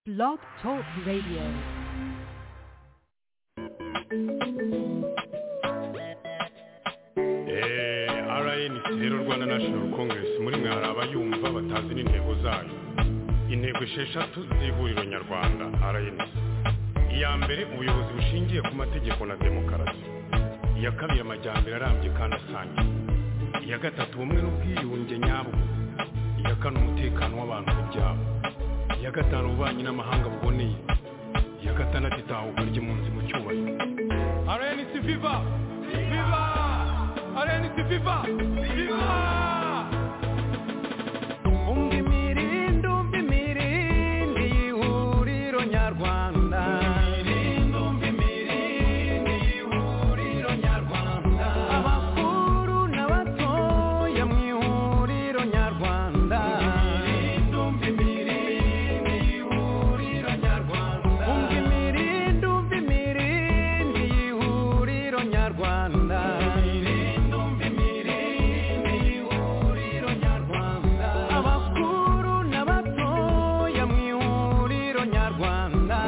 Blog Talk Radio. RNC rero Rwanda National Congress muri mwe hari abayumva batazi n'intego zayo. Intego esheshatu z'ihuriro nyarwanda RNC. Iya mbere ubuyobozi bushingiye ku mategeko na demokarasi. Iya kabiri amajyambere arambye kandi asangiye. Iya gatatu ubumwe n'ubwiyunge nyabwo. Iya kane umutekano w'abantu n'ibyabo. Iya gatanu ububanyi n'amahanga buboneye. Iya gatandatu itahuka ry'impunzi mu cyubahiro. RNC Viva! Viva! RNC Viva! Viva! Umva imirindi y'ihuriro nyarwanda. Abakuru n'abatoya mu ihuriro nyarwanda. Umva imirindi y'ihuriro nyarwanda. Abakuru n'abatoya mu ihuriro nyarwanda.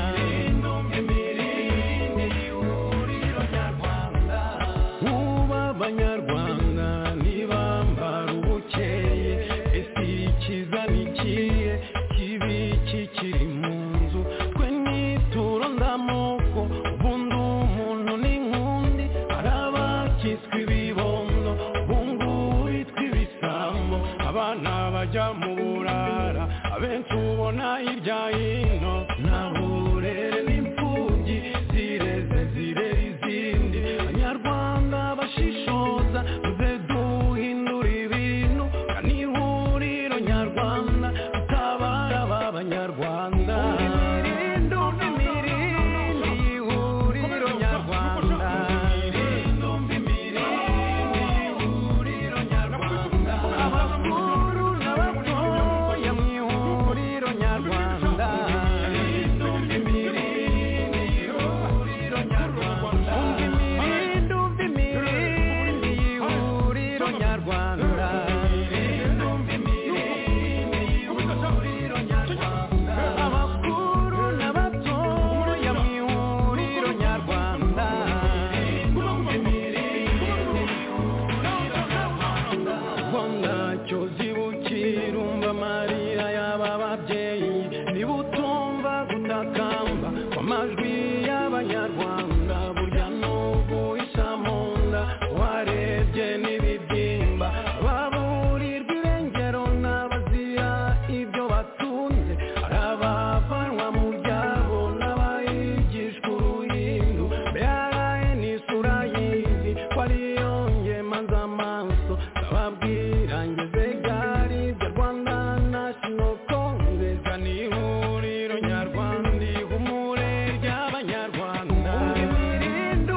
Ubu abanyarwanda ntibambara ubukeye, ese ikiza nikiye kibi kikiri mu nzu, twe nituro ndamoko ubundi umuntu n'inkundi, hari abakitswe ibibondo bungubu bitwa ibisambo, abana bajya mu burara abenshi ubona hirya hino, nta burere n'imfubyi zireze zirera izindi, abanyarwanda bashishoza tuze duhindura ibintu, kandi ihuriro nyarwanda tutabara b'abanyarwanda. Imirindi y'ihuriro nyarwanda. Abakuru n'abatoya mu ihuriro nyarwanda. Umva imirindi y'ihuriro nyarwanda. Abakuru n'abatoya mu ihuriro nyarwanda. Rwanda cyo zibukira umva amarira y'aba babyeyi, niba utumva gutakamba kw'amajwi y'abanyarwanda, burya n'ubu isa mu nda warebye n'ibibyimba, baburirwa irengero n'abazira ibyo batunze, hari abavanwa mu byabo n'abayigishwa uruhindu, mbere n'isura y'izi ko ariyo ngemanza amaso, ndababwira ngeze gari bya Rwanda National Congress, ni ihuriro nyarwanda ihumure ry'abanyarwanda. Imirindi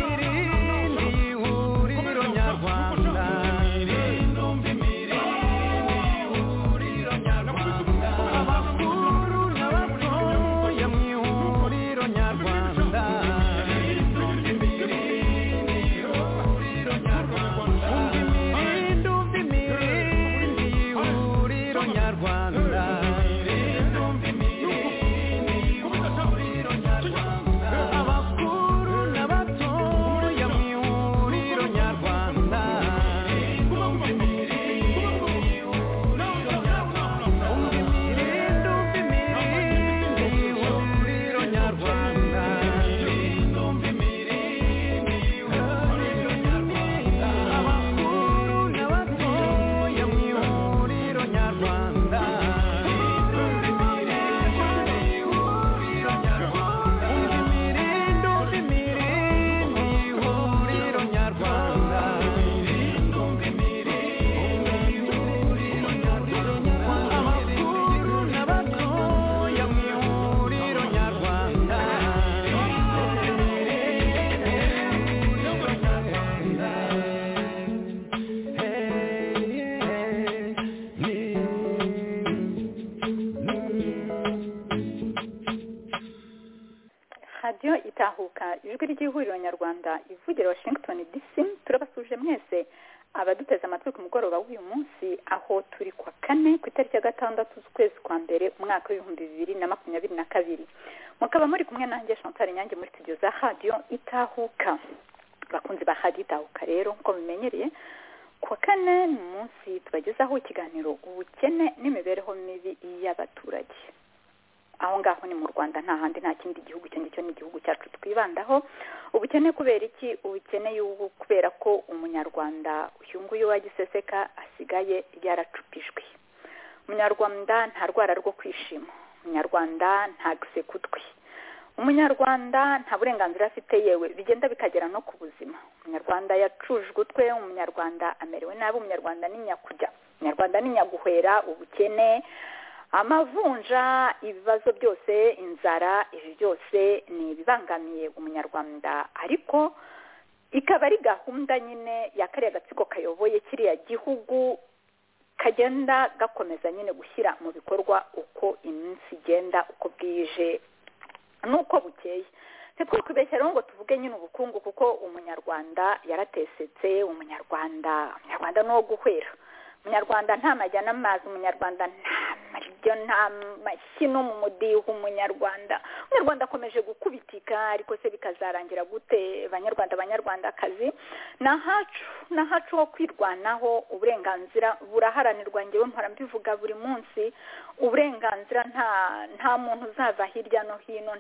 y'ihuriro nyarwanda. Abakuru n'abatoya mu ihuriro nyarwanda. Umva imirindi y'ihuriro nyarwanda. Abakuru n'abatoya mu ihuriro nyarwanda. Umva imirindi y'ihuriro nyarwanda. Abakuru n'abatoya mu ihuriro nyarwanda. radiyo itahuka ijwi ry'ihuriro nyarwanda ivugira Washington DC, turabasuje mwese abaduteze amatwi ku mugoroba w'uyu munsi aho turi kwa kane ku itariki ya 6 z'ukwezi kwa mbere umwaka w'2022 mukaba muri kumwe nanjye Chantal Nyange muri studio za Radio Itahuka. Bakunzi ba Radio Itahuka rero nko bimenyereye kwa kane munsi tubagezaho ikiganiro ubukene n'imibereho mibi y'abaturage. Aho ngaho ni mu Rwanda nta handi nta kindi gihugu cyo ni igihugu cyacu twibandaho. Ubukene kubera iki? Ubukene y'ubu kubera ko umunyarwanda uyunguyu wa giseseka asigaye yaracupijwe. Umunyarwanda nta rwara rwo kwishima, umunyarwanda nta gusekutwi, umunyarwanda nta burenganzira afite, yewe bigenda bikagera no ku buzima. Umunyarwanda yacujwe utwe, umunyarwanda amerewe nabi, umunyarwanda ni nyakujya, umunyarwanda ni nyaguhera. Ubukene, amavunja, ibibazo byose, inzara, ibi byose ni ibibangamiye umunyarwanda, ariko ikaba ari gahunda nyine ya kariya gatsiko kayoboye kiriya gihugu kagenda gakomeza nyine gushyira mu bikorwa uko iminsi igenda, uko bwije nuko bukeye. Ntitwikubeshya rero ngo tuvuge nyine ubukungu, kuko umunyarwanda yaratesetse. Umunyarwanda ni uwo guhera. Umunyarwanda nta majya n'amazi, umunyarwanda nta maryo, nta mashyi no mu mudiho. umunyarwanda akomeje gukubitika, ariko se bikazarangira gute? banyarwandakazi, nahacu ho kwirwanaho. Uburenganzira buraharanirwa, ngewe mpora mbivuga buri munsi. Uburenganzira nta muntu uzava hirya no hino,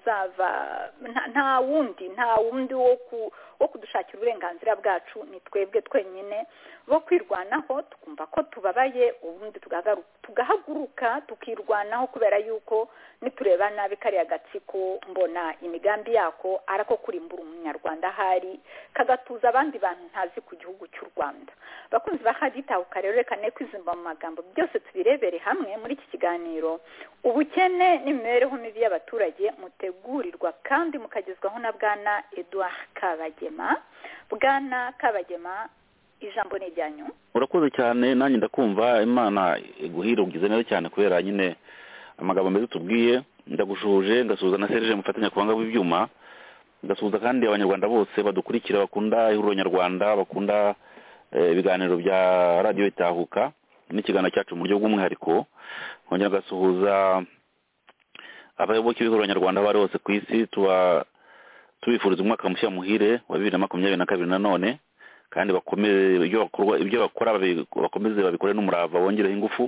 nta wundi wo kudushakira uburenganzira bwacu. Ni twebwe twenyine bo kwirwanaho, tukumva ko tubabaye, ubundi tugahaguruka tukirwanaho, kubera yuko nitureba nabi kariya gatsiko mbona imigambi yako arako kurimbura umunyarwanda hari kagatuza abandi bantu ntazi ku gihugu cy'u Rwanda. Bakunzi ba Radio Itahuka rero reka ne kwizimba mu magambo byose tubirebere hamwe muri iki kiganiro ubukene n'imibereho mibi y'abaturage, mutegurirwa kandi mukagezwaho na Bwana Edouard Kabagema. Bwana Kabagema, ijambo ni ryanyu. Urakoze cyane, nanjye ndakumva. Imana iguhira ugize neza cyane kubera nyine amagambo meze tubwiye. Ndagushuje, ngasuhuza na Serge mufatanya kubanga bw'ibyuma, ngasuhuza kandi abanyarwanda bose badukurikira, bakunda ihuriro nyarwanda, bakunda ibiganiro bya Radio Itahuka n'ikiganiro cyacu mu buryo bw'umwihariko. Nkongera ngasuhuza abayoboke b'ihuriro nyarwanda bari hose ku isi, tubifuriza umwaka mushya muhire wa 2022 nanone, kandi bakomeze ibyo bakora bakomeze babikore n'umurava, bongereho ingufu.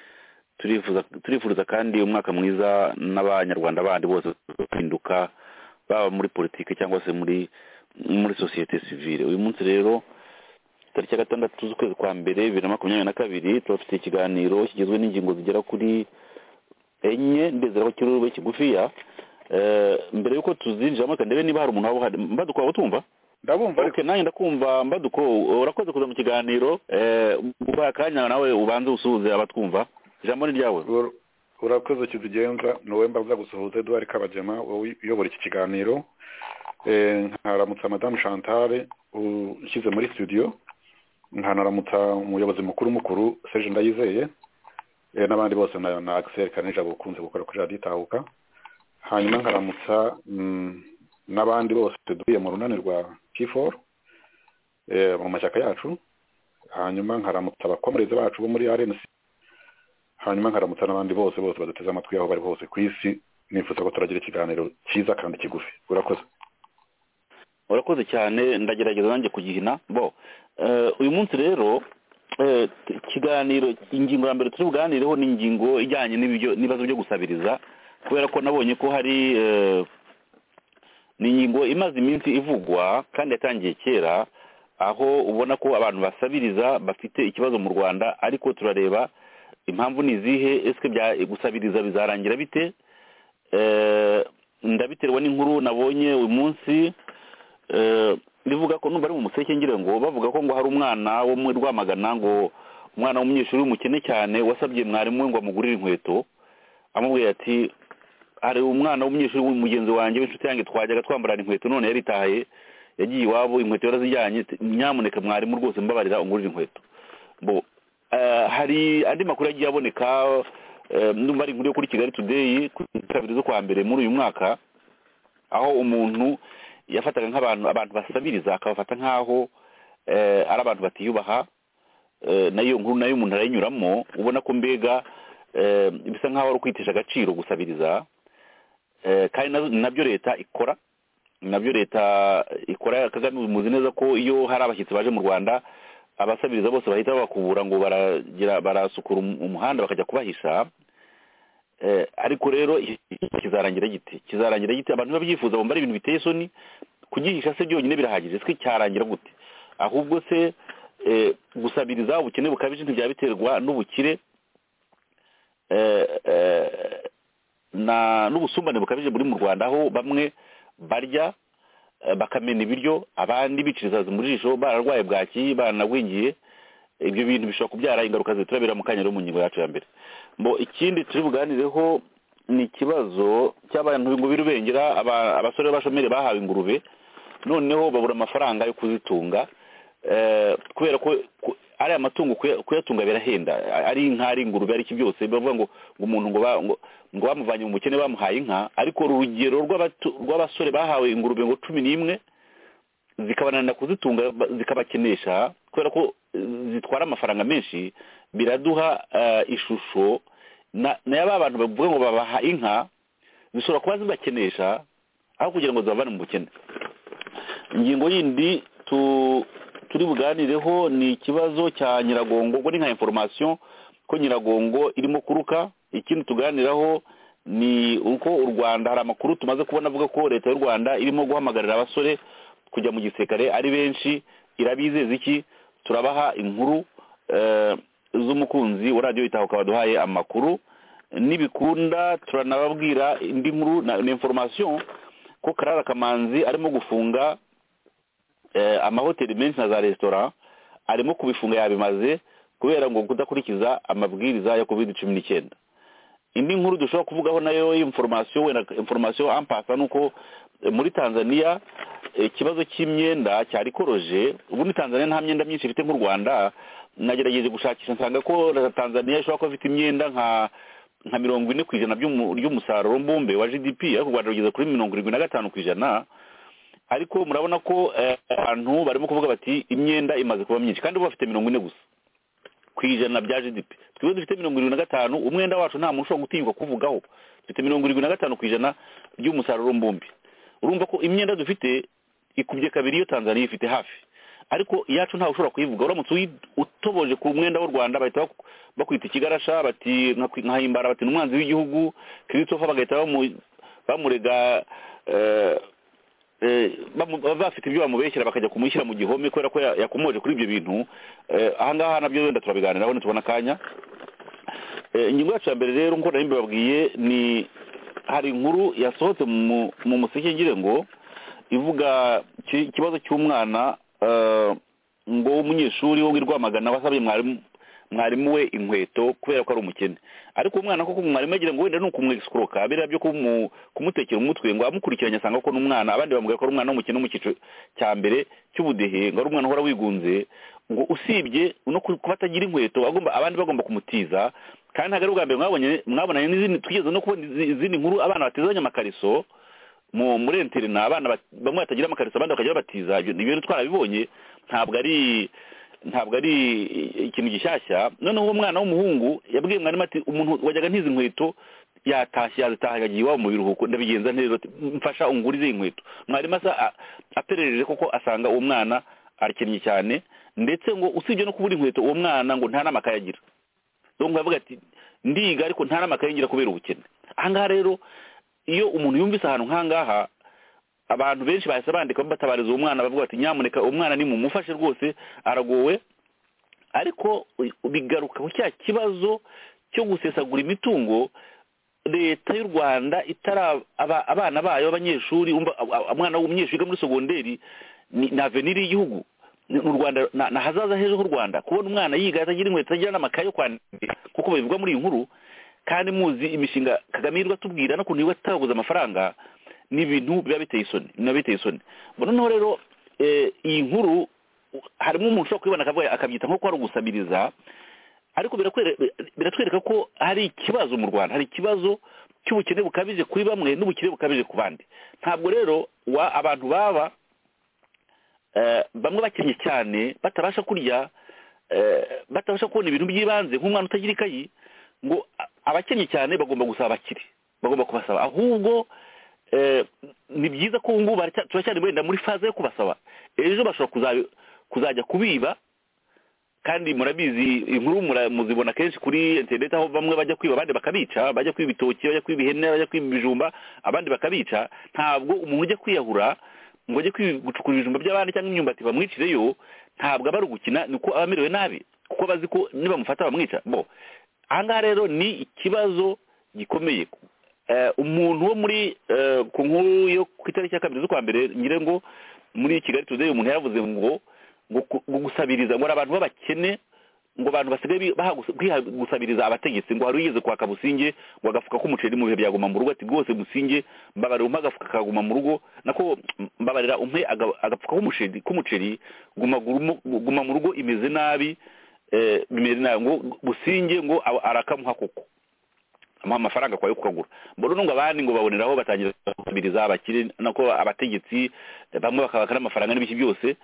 Turifuza kandi umwaka mwiza n'abanyarwanda bandi bose bahinduka, baba muri politiki cyangwa se muri societe civile. Uyu munsi rero tariki ya 6 z'ukwezi kwa mbere 2022 turafite ikiganiro kigizwe n'ingingo zigera kuri 4 ndezera ko kirube kigufiya. Mbere yuko tuzinjira kandi ndebe niba hari umuntu waba Mbaduko waba tumva. Ndabumva. Okay, nanjye ndakumva Mbaduko. Urakoze kuza mu kiganiro. Ubakanya nawe ubanze usuhuze abatwumva. Ijambo ni ryawe. Urakoze kizigenza. Nowe mbaza gusuhuza Edouard Kabagema uyobora iki kiganiro. Nkaramutsa Madame Chantal ushyize muri studio. Nkaramutsa umuyobozi mukuru Serge Ndayizeye. N'abandi bose na Axel Kaneja bukunze gukora kuri Radio Itahuka. Hanyuma nkaramutsa n'abandi bose tuduye mu runani rwa P4 mu mashyaka yacu. Hanyuma nkaramutsa abakomereze bacu bo muri RNC. Hanyuma nkaramutsa n'abandi bose baduteze amatwi aho bari hose ku isi. Nifuza ko turagira ikiganiro cyiza kandi kigufi. Urakoze cyane, ndagerageza nanjye kugihina. Uyu munsi rero ikiganiro, ingingo ya mbere turi buganireho ni ingingo ijyanye n'ibibazo byo gusabiriza, kubera ko nabonye ko hari ni ingingo imaze iminsi ivugwa kandi yatangiye kera, aho ubona ko abantu basabiriza bafite ikibazo mu Rwanda, ariko turareba impamvu ni izihe. Ese gusabiriza bizarangira bite? Ndabiterwa n'inkuru nabonye uyu munsi bivuga ko numva ari mu Museke ngire ngo bavuga ko ngo hari umwana wo muri Rwamagana, ngo umwana w'umunyeshuri w'umukene cyane wasabye mwarimu we ngo amugurire inkweto, amubwiye ati hari umwana w'umunyeshuri w'umugenzi wanjye w'inshuti yanjye twajyaga twambarana inkweto, none yaritaye yagiye iwabo inkweto yarazijyanye, nyamuneka mwarimu rwose mbabarira ungurire inkweto. Hari andi makuru yagiye aboneka, ndumva ari inkuru yo kuri Kigali Today ku 2 zo kwa mbere muri uyu mwaka, aho umuntu yafataga nk'abantu basabiriza akabafata nk'aho ari abantu batiyubaha, nayo nkuru nayo umuntu arayinyuramo ubona ko mbega bisa nk'aho ari ukwitisha agaciro gusabiriza, kandi nabyo leta ikora, Kagame muzi neza ko iyo hari abashyitsi baje mu Rwanda abasabiriza bose bahita babakubura ngo barasukura umuhanda bakajya kubahisha. Ariko rero kizarangira gite abantu babyifuza bumva ari ibintu biteye isoni, kugihisha se byonyine birahagije, se cyarangira gute? Ahubwo se gusabiriza ubukene bukabije ntibyabiterwa n'ubukire n'ubusumbane bukabije buri mu Rwanda, aho bamwe barya bakamena ibiryo, abandi biciriza mu jisho, bararwaye bwaki, baranagwingiye. Ibyo bintu bishobora kubyara ingaruka ziturabira mu kanya mu ngingo yacu ya mbere. Ikindi turi buganireho ni ikibazo cy'abantu ngo birubengera abasore b'abashomeri bahawe ingurube, noneho babura amafaranga yo kuzitunga, kubera ko ari amatungo kuyatunga birahenda, ari inka, ari ingurube, ari iki byose bavuga ngo umuntu ngo bamuvanye mu bukene bamuhaye inka. Ariko urugero rw'abasore bahawe ingurube ngo 11 zikabananira kuzitunga, zikabakenesha kubera ko zitwara amafaranga menshi, biraduha ishusho na yaba abantu bavuga ngo babaha inka zishobora kuba zibakenesha aho kugira ngo zabane mu bukene. Ingingo yindi turi buganireho ni ikibazo cya Nyiragongo, ngo ni nka information ko Nyiragongo irimo kuruka. Ikindi tuganiraho ni uko u Rwanda, hari amakuru tumaze kubona avuga ko leta y'u Rwanda irimo guhamagarira abasore kujya mu gisirikare ari benshi. Irabizeza iki? Turabaha inkuru z'umukunzi wa radio Itahuka waduhaye amakuru, nibikunda turanababwira indi nkuru na information ko Karara Kamanzi arimo gufunga amahoteli menshi na za restaurant, arimo kubifunga yabimaze kubera ngo kudakurikiza amabwiriza ya COVID-19. Indi nkuru dushobora kuvugaho nayo information ampasa nuko muri Tanzania ikibazo cy'imyenda cyari koroje. Ubundi Tanzania nta myenda myinshi ifite nk'u Rwanda, nagerageje gushakisha nsanga ko Tanzania ishobora kuba ifite imyenda nka 40% by'umusaruro mbumbe wa GDP, ariko u Rwanda rugeze kuri 75%. Ariko murabona ko abantu barimo kuvuga bati imyenda imaze kuba myinshi, kandi bo bafite 40 gusa kwijana bya GDP. Twiwe dufite 75, umwenda wacu nta muntu ushobora gutinyuka kuvugaho. Dufite 75% by'umusaruro mbumbe. Urumva ko imyenda dufite ikubye kabiri iyo Tanzania ifite hafi, ariko iyacu ntawe ushobora kuyivuga. Uramutse utoboje ku mwenda w'u Rwanda bahita bakwita ikigarasha, bati nkahimbara, bati n'umwanzi w'igihugu Christopher, bagahita bamurega bafite ibyo bamubeshyira bakajya kumushyira mu gihome kubera ko yakomoje kuri ibyo bintu. Ahangaha nabyo wenda turabiganiraho nitubona akanya. Ingingo yacu ya mbere rero nko nari mbabwiye, ni hari inkuru yasohotse mu museke ngire ngo ivuga ikibazo cy'umwana ngo w'umunyeshuri wo Rwamagana wasabye mwarimu we inkweto kubera ko ari umukene. Ariko umwana koko mwarimu agira ngo wenda ni ukumwexcroka, abera byo kumutekera umutwe, ngo amukurikiranye asanga ko n'umwana, abandi bamubwira ko ari umwana w'umukene mu cyiciro cya mbere cy'ubudehe, ngo ari umwana uhora wigunze, ngo usibye no kuba atagira inkweto abandi bagomba kumutiza. Kandi ntabwo ari ubwa mbere mwabonanye n'izindi, tugeze no kubona izindi nkuru abana batizanye amakariso muri interina, abana bamwe batagira amakariso abandi bakagira batiza. Ibyo twarabibonye, ntabwo ari ikintu gishyashya. Noneho umwana w'umuhungu yabwiye mwarimu ati umuntu wajyaga ntizi inkweto yatashye yazitaha yagiye iwabo mu biruhuko, ndabigenza neza, mfasha ungurize inkweto. Mwarimu aperereje koko asanga uwo mwana arakennye cyane, ndetse ngo usibye no kubura inkweto uwo mwana ngo nta n'amakaye agira. Donc bavuga ati ndiga ariko nta n'amakaye ngira kubera ubukene. Ahangaha rero iyo umuntu yumvise ahantu nk'ahangaha, abantu benshi bahise bandika batabariza uwo mwana, bavuga ati nyamuneka umwana ni mumufashe rwose aragowe. Ariko bigaruka ku cya kibazo cyo gusesagura imitungo. Leta y'u Rwanda abana bayo b'abanyeshuri, umwana w'umunyeshuri muri segonderi ni avenir y'igihugu. Mu Rwanda na hazaza heza h'u Rwanda. Kubona umwana yiga atagira inkweto, atagira n'amakaye yo kwandika kuko bivugwa muri iyi nkuru, kandi muzi imishinga Kagame yirwa tubwira no kuntu ataguza amafaranga, ni ibintu biba biteye isoni. Noneho rero iyi nkuru harimo umuntu ushobora kwibona akabyita nko ari ugusabiriza, ariko biratwereka ko hari ikibazo mu Rwanda, hari ikibazo cy'ubukene bukabije kuri bamwe n'ubukene bukabije ku bandi. Ntabwo rero abantu baba bamwe bakennye cyane batabasha kurya, batabasha kubona ibintu by'ibanze nk'umwana utagira ikayi, ngo abakennye cyane bagomba gusaba abakire, bagomba kubasaba. Ahubwo ni byiza ko ubu ngubu turacyari wenda muri faze yo kubasaba, ejo bashobora kuzajya kubiba. Kandi murabizi inkuru muzibona kenshi kuri internet, aho bamwe bajya kwiba abandi bakabica, bajya kwiba ibitoki, bajya kwiba ihene, bajya kwiba ibijumba abandi bakabica. Ntabwo umuntu ujya kwiyahura ngo ajye gucukura ibijumba by'abandi cyangwa imyumbati bamwicireyo, ntabwo aba ari ugukina, niko aba amerewe nabi, kuko bazi ko nibamufata bamwica. Ahangaha rero ni ikibazo gikomeye. Umuntu wo muri ku nkuru yo ku itariki ya 2 z'ukwa mbere ngire ngo muri Kigali Today umuntu yaravuze ngo gusabiriza ngo abantu b'abakene, ngo abantu basigaye gusabiriza abategetsi, ngo hari ugeze kwa Kabusinge ngo agafuka k'umuceri mu bihe byaguma mu rugo, ati rwose Businge mbabarira umpe agafuka kaguma mu rugo, nako mbabarira umpe agafuka k'umuceri guma mu rugo imeze nabi, bimeze nabi, ngo Businge ngo arakamuha koko amafaranga kwayo kukagura. Mbona ngo abandi ngo baboneraho batangira gusabiriza abakire, nako abategetsi bamwe bakabaka n'amafaranga n'ibiki byose.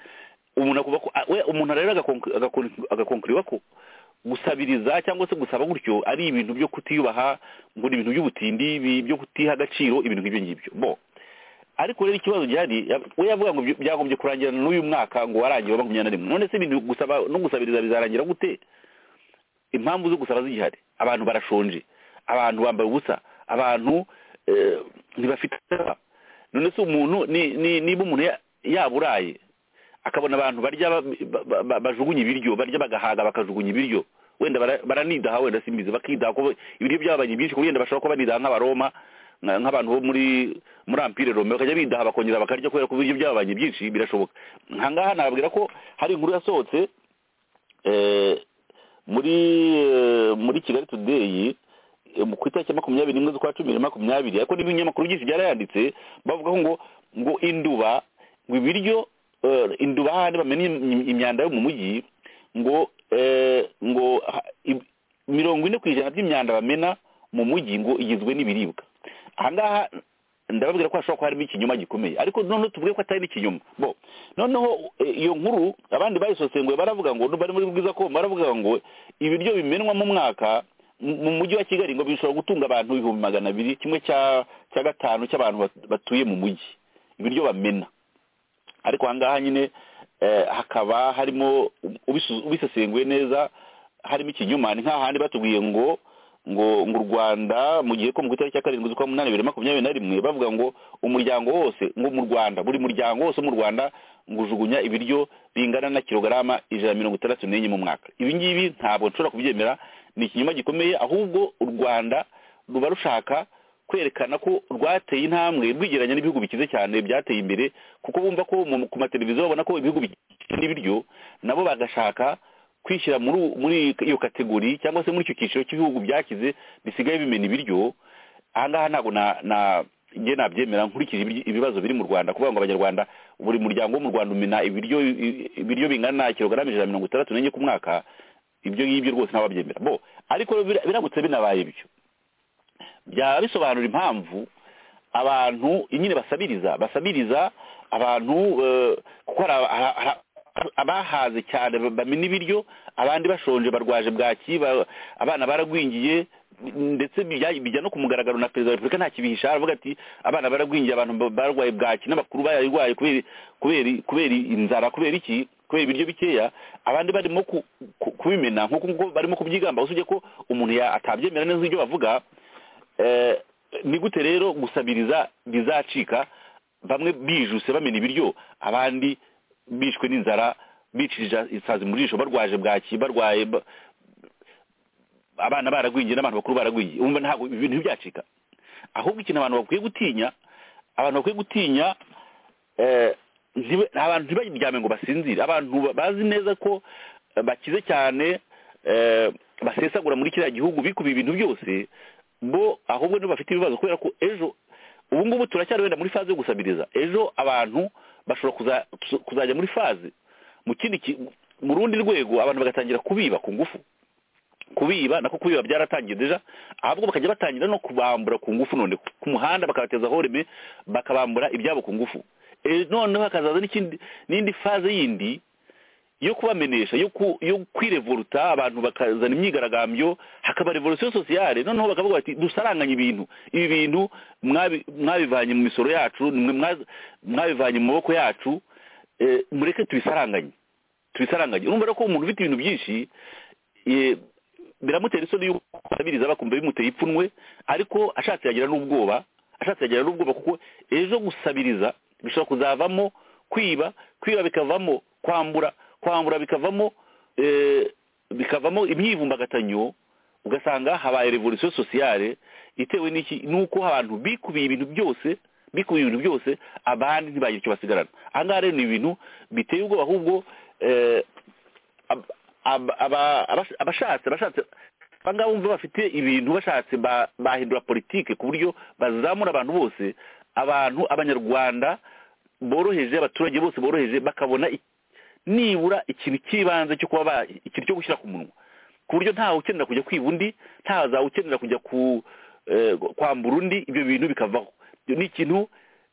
Umuntu rero agakonkuriwa ko gusabiriza cyangwa se gusaba gutyo ari ibintu byo kutiyubaha, ngo ni ibintu by'ubutindi, byo kutiha agaciro, ibintu nk'ibyo ngibyo. Ariko rero ikibazo gihari, we yavuga ngo byagombye kurangirana n'uyu mwaka ngo warangiye wa 2021. None se ibintu gusaba no gusabiriza bizarangira gute? Impamvu zo gusaba zigihari, abantu barashonje, abantu bambaye ubusa, abantu ntibafite. None se umuntu niba umuntu yaburaye akabona abantu barya bajugunya ibiryo, barya bagahaga bakajugunya ibiryo, wenda baranidaha, wenda simbizi bakidaha ko ibiryo byabanye byinshi, ko wenda bashobora kuba banidaha nk'abaroma, nk'abantu bo muri Empire Rome bakajya bidaha bakongera bakarya kubera ko ibiryo byabanye byinshi, birashoboka. Nkangaha nababwira ko hari inkuru yasohotse muri Kigali Today ku itariki 21 z'ukwa 2020, ariko n'ibinyamakuru byinshi byarayanditse bavuga ngo induba, ngo ibiryo induba handi bamenye imyanda yo mu mujyi, ngo 40% by'imyanda bamena mu mujyi ngo igizwe n'ibiribwa. Ahangaha ndababwira ko hashobora kuba harimo ikinyoma gikomeye, ariko noneho tuvuge ko atari n'ikinyoma. Noneho iyo nkuru abandi bayisosenguye baravuga ngo bari muri bwiza ko baravuga ngo ibiryo bimenwa mu mwaka mu mujyi wa Kigali ngo bishobora gutunga abantu 200,000, kimwe cya 5 cy'abantu batuye mu mujyi, ibiryo bamena. Ariko ahangaha nyine hakaba harimo ubisesenguye neza, harimo ikinyuma. Ni nk'ahandi batubwiye ngo u Rwanda mu gihe ko mu itariki ya 7 z'ukwa 8 2021 bavuga ngo umuryango wose, ngo mu Rwanda buri muryango wose mu Rwanda ngo ujugunya ibiryo bingana na kilograma 164 mu mwaka. Ibi ngibi ntabwo nshobora kubyemera, ni ikinyoma gikomeye. Ahubwo u Rwanda ruba rushaka kwerekana ko rwateye intambwe rwigeranya n'ibihugu bikize cyane byateye imbere, kuko bumva ko ku mateleviziyo babona ko ibihugu bikize n'ibiryo, nabo bagashaka kwishyira muri iyo kategori cyangwa se muri icyo cyiciro cy'ibihugu byakize bisigaye bimena ibiryo. Ahangaha ntabwo njye nabyemera nkurikije ibibazo biri mu Rwanda, kuvuga ngo abanyarwanda buri muryango wo mu Rwanda umena ibiryo bingana na kilograma 164 ku mwaka. Ibyo ngibyo rwose ntababyemera. Ariko biramutse binabaye ibyo, byaba bisobanura impamvu abantu nyine basabiriza abantu, kuko abahaze cyane bamena ibiryo, abandi bashonje barwaje bwaki, abana baragwingiye, ndetse bijya no ku mugaragaro na Perezida wa Repubulika nta kibihisha, aravuga ati abana baragwingiye, abantu barwaye bwaki, n'abakuru bayarwaye kubera inzara, kubera iki, kubera ibiryo bikeya, abandi barimo kubimena nk'uko barimo kubyigamba. Usibye ko umuntu atabyemera neza ibyo bavuga, ni gute rero gusabiriza bizacika? Bamwe bijuse bamena ibiryo, abandi bishwe n'inzara, bicirije isazi mu jisho, barwaje bwaki, barwaye abana baragwingiye n'abantu bakuru baragwingiye. Umva ntabwo ibintu byacika. Ahubwo ikintu abantu bakwiye gutinya, abantu ntibaryame ngo basinzire. Abantu bazi neza ko bakize cyane, basesagura muri kiriya gihugu, bikubiye ibintu byose, bo ahubwo nibo bafite ibibazo, kubera ko ejo, ubu ngubu turacyari wenda muri faze yo gusabiriza, ejo abantu bashobora kuzajya muri faze mu rundi rwego, abantu bagatangira kubiba ku ngufu. Kubiba byaratangiye deja, ahubwo bakajya batangira no kubambura ku ngufu, none ku muhanda bakabateza horeme, bakabambura ibyabo ku ngufu. noneho hakazaza n'indi faze yindi yo kubamenesha yo kwirevoluta abantu bakazana imyigaragambyo hakaba revolution sociale noneho bakavuga bati dusaranganye ibi bintu mwabivanye mu misoro yacu mwabivanye mu maboko yacu mureke tubisaranganye urumva ko umuntu ufite ibintu byinshi biramutera isoni y'uko abiriza bakumva bimuteye ipfunwe ariko ashatse yagira n'ubwoba kuko ejo gusabiriza bishobora kuzavamo kwiba bikavamo kwambura bikavamo imyivumbagatanyo ugasanga habaye revolution sociale itewe nuko abantu bikubiye ibintu byose abandi ntibagira icyo basigarana ahangaha rero ni ibintu biteye ubwoba ahubwo abashatse abangaba bumva bafite ibintu bashatse bahindura politike ku buryo bazamura abantu bose abanyarwanda boroheje abaturage bose boroheje bakabona nibura ikintu cy'ibanze cyo kuba ikintu cyo gushyira ku munwa ku buryo ntawe ukenera kujya kwiba undi ntawe ukenera kujya kwambura undi ibyo bintu bikavaho ni ikintu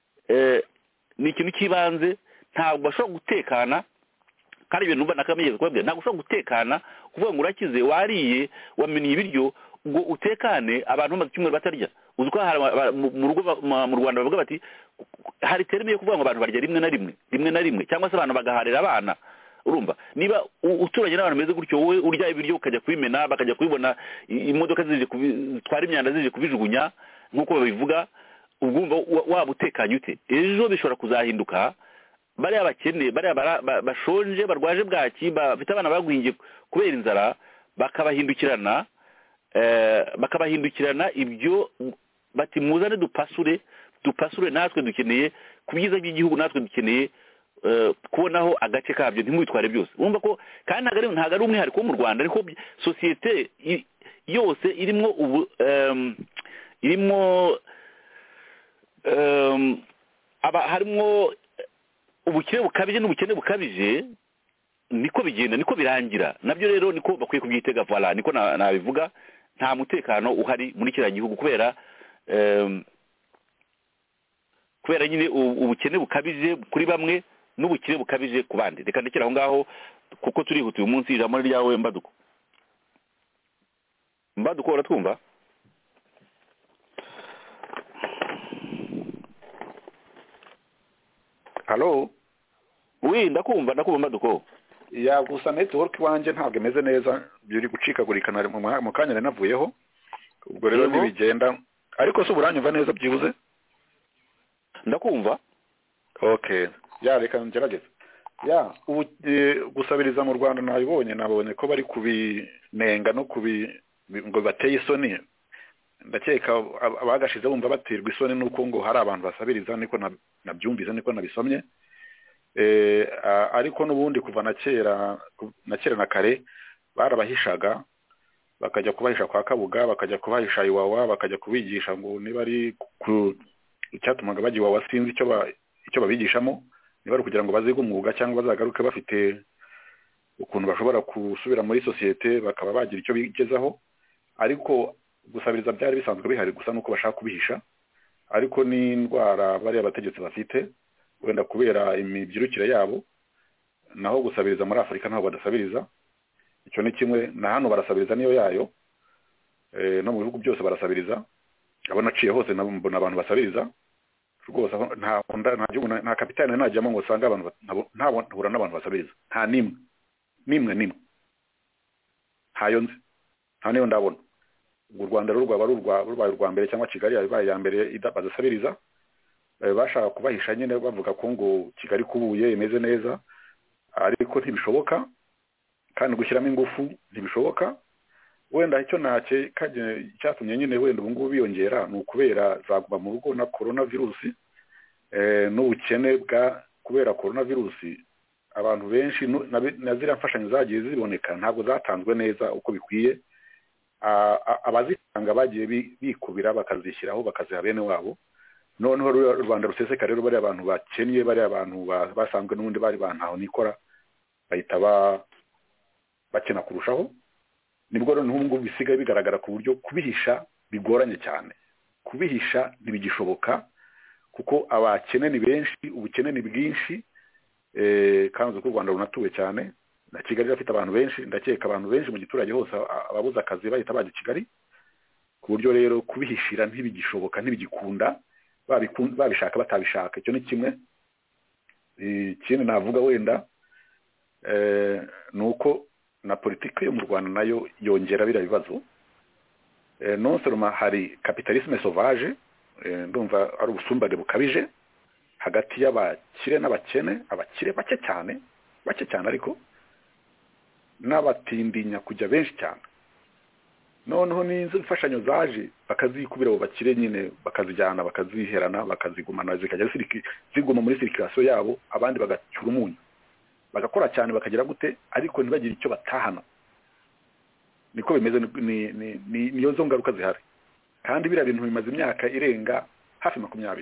cy'ibanze ntabwo bashobora gutekana kandi ibintu mba nakamenyeza kubabwira ntabwo ushobora gutekana kuvuga ngo urakize wariye wameniye ibiryo ngo utekane abantu bamaze icyumweru batarya uzi ko mu rugo mu Rwanda bavuga bati hari terime yo kuvuga ngo abantu barya rimwe na rimwe cyangwa se abantu bagaharira abana urumva niba uturanye n'abantu bameze gutyo wowe urya ibiryo ukajya kubimena bakajya kubibona imodoka zitwara imyanda zije kubijugunya nk'uko babivuga ubwo waba utekanye ute ejo bishobora kuzahinduka bariya bakene bariya bashonje barwaje bwaki bafite abana bagwingiye kubera inzara bakabahindukirana ibyo bati muzane dupasure natwe dukeneye ku byiza by'igihugu natwe dukeneye kubonaho agace kabyo ntimwitware byose urumva ko kandi ntabwo ari umwihariko wo mu Rwanda ariko sosiyete yose irimo harimo ubukene bukabije n'ubukene bukabije niko bigenda niko birangira nabyo rero niko bakwiye kubyitega voilà niko nabivuga nta mutekano uhari muri kiriya gihugu kubera nyine ubukene bukabije kuri bamwe n'ubukire bukabije ku bandi reka ndekera aho ngaho kuko turihuta uyu munsi ijambo ryawe Mbaduko uratwumva halo ndakumva Mbaduko ya gusa network wanjye ntabwo imeze neza biri gucikagurika mu kanya nanavuyeho ubwo rero ntibigenda ariko se uranyumva neza byibuze ndakumva okay reka ngerageze gusabiriza mu Rwanda nabonye ko bari kubinenga no ngo bateye isoni ndakeka abagashize bumva baterwa isoni nuko ngo hari abantu basabiriza niko nabyumvise niko nabisomye ariko n'ubundi kuva na kera na kare barabahishaga bakajya kubahisha kwa Kabuga bakajya kubahisha Iwawa bakajya kubigisha ngo niba ari icyatumaga bajya Iwawa sinzi icyo babigishamo niba ari kugira ngo bazige umwuga cyangwa bazagaruke bafite ukuntu bashobora gusubira muri sosiyete bakaba bagira icyo bigezaho ariko gusabiriza byari bisanzwe bihari gusa nuko bashaka kubihisha ariko ni indwara bari abategetsi bafite wenda kubera imibyirukire yabo naho gusabiriza muri Afurika ntabwo badasabiriza icyo ni kimwe na hano barasabiriza niyo yayo no mu bihugu byose barasabiriza abo naciye hose mbona abantu basabiriza rwose nta kapitani najyamo ngo usanga abantu ntabura n'abantu basabiriza nta nimwe ntayo nzi nta niyo ndabona u Rwanda rwaba rubaye urwa mbere cyangwa Kigali yabaye ya mbere badasabiriza bashaka kubahisha nyine bavuga ko ngo Kigali kubuye imeze neza ariko ntibishoboka kandi gushyiramo ingufu ntibishoboka wenda icyo cyatumye nyine wenda ubu ngubu biyongera ni ukubera zaguma mu rugo na coronavirus n'ubukene kubera coronavirus abantu benshi na ziriya mfashanyo zagiye ziboneka ntabwo zatanzwe neza uko bikwiye abazitanga bagiye bikubira bakazishyiraho bakaziha bene wabo noneho u Rwanda ruseseka rero bari abantu bakennye bari abantu basanzwe n'ubundi bari bantaho nikora bahita bakena kurushaho nibwo rero n'ubu bisigaye bigaragara ku buryo kubihisha bigoranye cyane kubihisha ntibigishoboka kuko abakene ni benshi, ubukene ni bwinshi, kandi uzi ko u Rwanda runatuwe cyane, na Kigali irafite abantu benshi, ndakeka abantu benshi mu giturage hose ababuze akazi bahita bajya Kigali, ku buryo rero kubihishira ntibigishoboka, ntibigikunda, babishaka batabishaka. Icyo ni kimwe. Ikindi navuga wenda nuko na politiki yo mu Rwanda nayo yongera bira bibazo. Non seulement hari capitalisme sauvage, ndumva ari ubusumbane bukabije hagati y'abakire n'abakene, abakire bake cyane ariko n'abatindinya kujya benshi cyane. Noneho n'inzu imfashanyo zaje bakazikubira abo bakire nyine, bakazijyana, bakaziherana, bakazigumana, zikajya ziguma muri circulation yabo, abandi bagacyura umunyu, bagakora cyane, bakagira gute, ariko ntibagire icyo batahana. Niko bimeze, niyo zo ngaruka zihari, kandi bira bintu bimaze imyaka irenga hafi 20.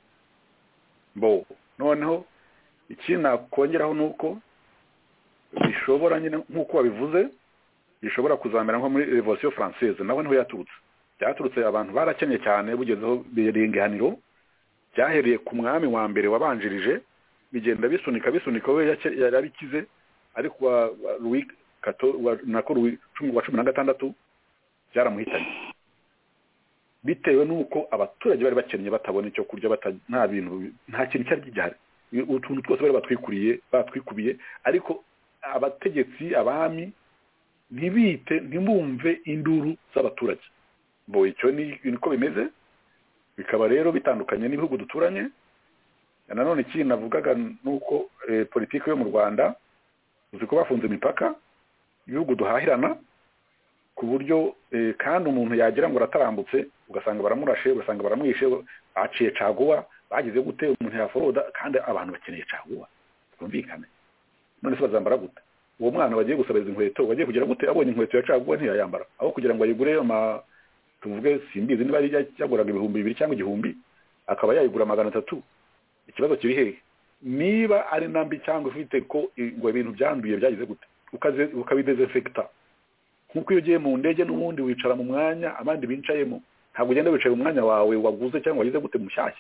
Noneho ikindi nakongeraho nuko bishobora nyine nk'uko wabivuze, bishobora kuzamera nko muri Revolution Française, nawe niho yaturutse abantu barakenye cyane, bugezeho birengehaniro, byahereye ku mwami wa mbere wabanjirije, bigenda bisunika we yarabikize, ariko Louis XIV wa 16 byaramuhitanye, bitewe nuko abaturage bari bakennye, batabona icyo kurya, nta bintu, nta kintu cyari gihari, utuntu twose bari batwikubiye, ariko abategetsi, abami ntibumve induru z'abaturage. Icyo niko bimeze, bikaba rero bitandukanye n'ibihugu duturanye. Nanone ikindi navugaga nuko politiki yo mu Rwanda uzi ko bafunze imipaka, ibihugu duhahirana, ku buryo kandi umuntu yagira ngo aratarambutse, ugasanga baramurashe, ugasanga baramwishe, aciye caguwa, bagize gute, umuntu yaforoda, kandi abantu bakeneye caguwa, twumvikane. None se bazambara gute? Uwo mwana bagiye gusabiriza inkweto, bagiye kugira gute, abonye inkweto ya caguwa ntiyayambara, aho kugira ngo ayigure tuvuge simbizi niba ari yaguraga 2,000 cyangwa 1,000, akaba yayigura 300. Ikibazo kiri hehe? Niba ari nambi cyangwa ufite ko ngo ibintu byanduye byagize gute, ukabidesinfecta, nkuko iyo ugiye mu ndege n'ubundi wicara mu mwanya abandi bincayemo, ntabwo ugenda wicaye mu mwanya wawe waguze cyangwa wagize gute mushyashya.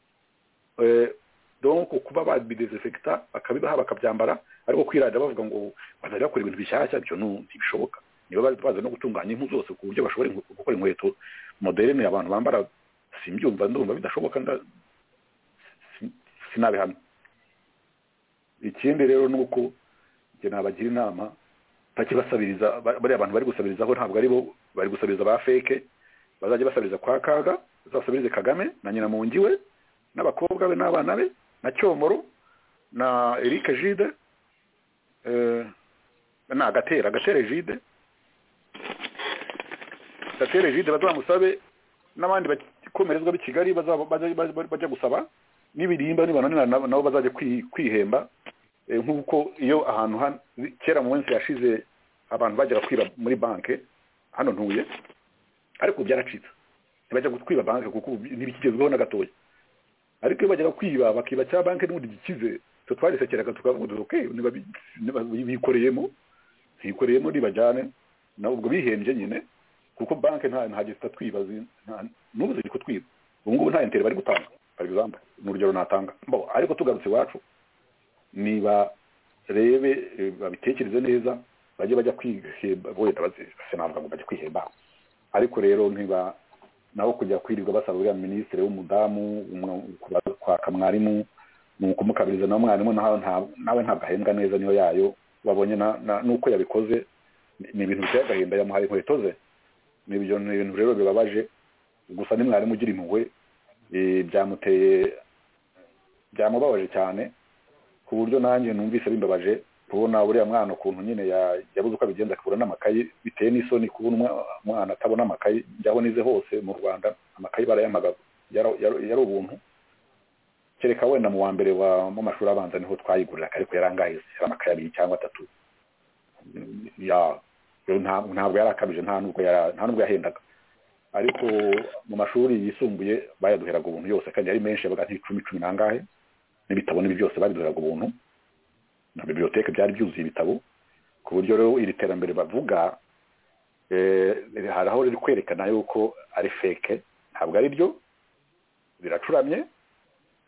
Donc kuba babidesinfecta bakabibaha bakabyambara, ariko kwirada bavuga ngo bazajya bakora ibintu bishyashya, byo ntibishoboka. Niba baza no gutunganya impu zose ku buryo bashobora gukora inkweto moderne abantu bambara, simbyumva, ndumva bidashoboka, sinabihamya. Ikindi rero nuko nge nabagira inama bakibasabiriza, bari abantu bari gusabirizaho ntabwo ari bo bari gusabiriza ba fake, bazajya basabiriza kwa Kaga, bazasabirize Kagame na nyina mungiwe n'abakobwa be n'abana be na Cyomoro na Eric Gide, na Gatere Gide, bazamusabe, n'abandi bakomerezwa b'i Kigali bajya gusaba n'ibirimba, nibananira nabo bazajya kwihemba, nk'uko iyo ahantu kera mu minsi yashize abantu bagera kwiba muri banke hano ntuye, ariko byaracitse, ntibajya kwiba banke kuko ntibikigezweho na gatoya, ariko iyo bagera kwiba bakiba cya banke n'ubundi gikize, twe twarisekeraga tukavuga okay, bikoreyemo nibajyane na ubwo bihembye nyine, kuko banke nta gista twibaza, n'ubu ziri kutwiba, ubu ngubu nta intere bari gutanga, par exemple mu rugero natanga. Ariko tugarutse iwacu, niba rebe babitekereze neza, bajya kwihemba, wenda basenavuga ngo bajya kwihemba, ariko rero ntiba naho kujya kwirirwa basaba uriya minisitiri w'umudamu kwaka mwarimu, nuko mukabiriza na mwarimu nawe ntabwo ahembwa neza, niyo yayo babonye nuko yabikoze, ni ibintu by'agahinda, yamuhaye inkweto ze, ni ibintu rero bibabaje. Gusa ni mwarimu ugira impuhwe, byamubabaje cyane, ku buryo nanjye numvise bimbabaje kubona uriya mwana ukuntu nyine yabuze uko abigenza, akabura n'amakayi, biteye n'isoni kubona umwana atabona amakayi. Njyaho nize hose mu Rwanda amakayi barayamaga, yari ubuntu, kereka wenda mu wa mbere mu mashuri abanza niho twayigurira, ariko yarangahize, yari amakayi 2 cyangwa 3, ntabwo yarakabije, nta nubwo yahendaga. Ariko mu mashuri yisumbuye bayaduheraga ubuntu yose, kandi yari menshi, yabaga nk'icumi nangahe, n'ibitabo n'ibi byose babiduheraga ubuntu, na biblioteke byari byuzuye ibitabo, ku buryo rero iri terambere bavuga hari aho riri kwerekana yuko ari fake, ntabwo ari byo, biracuramye,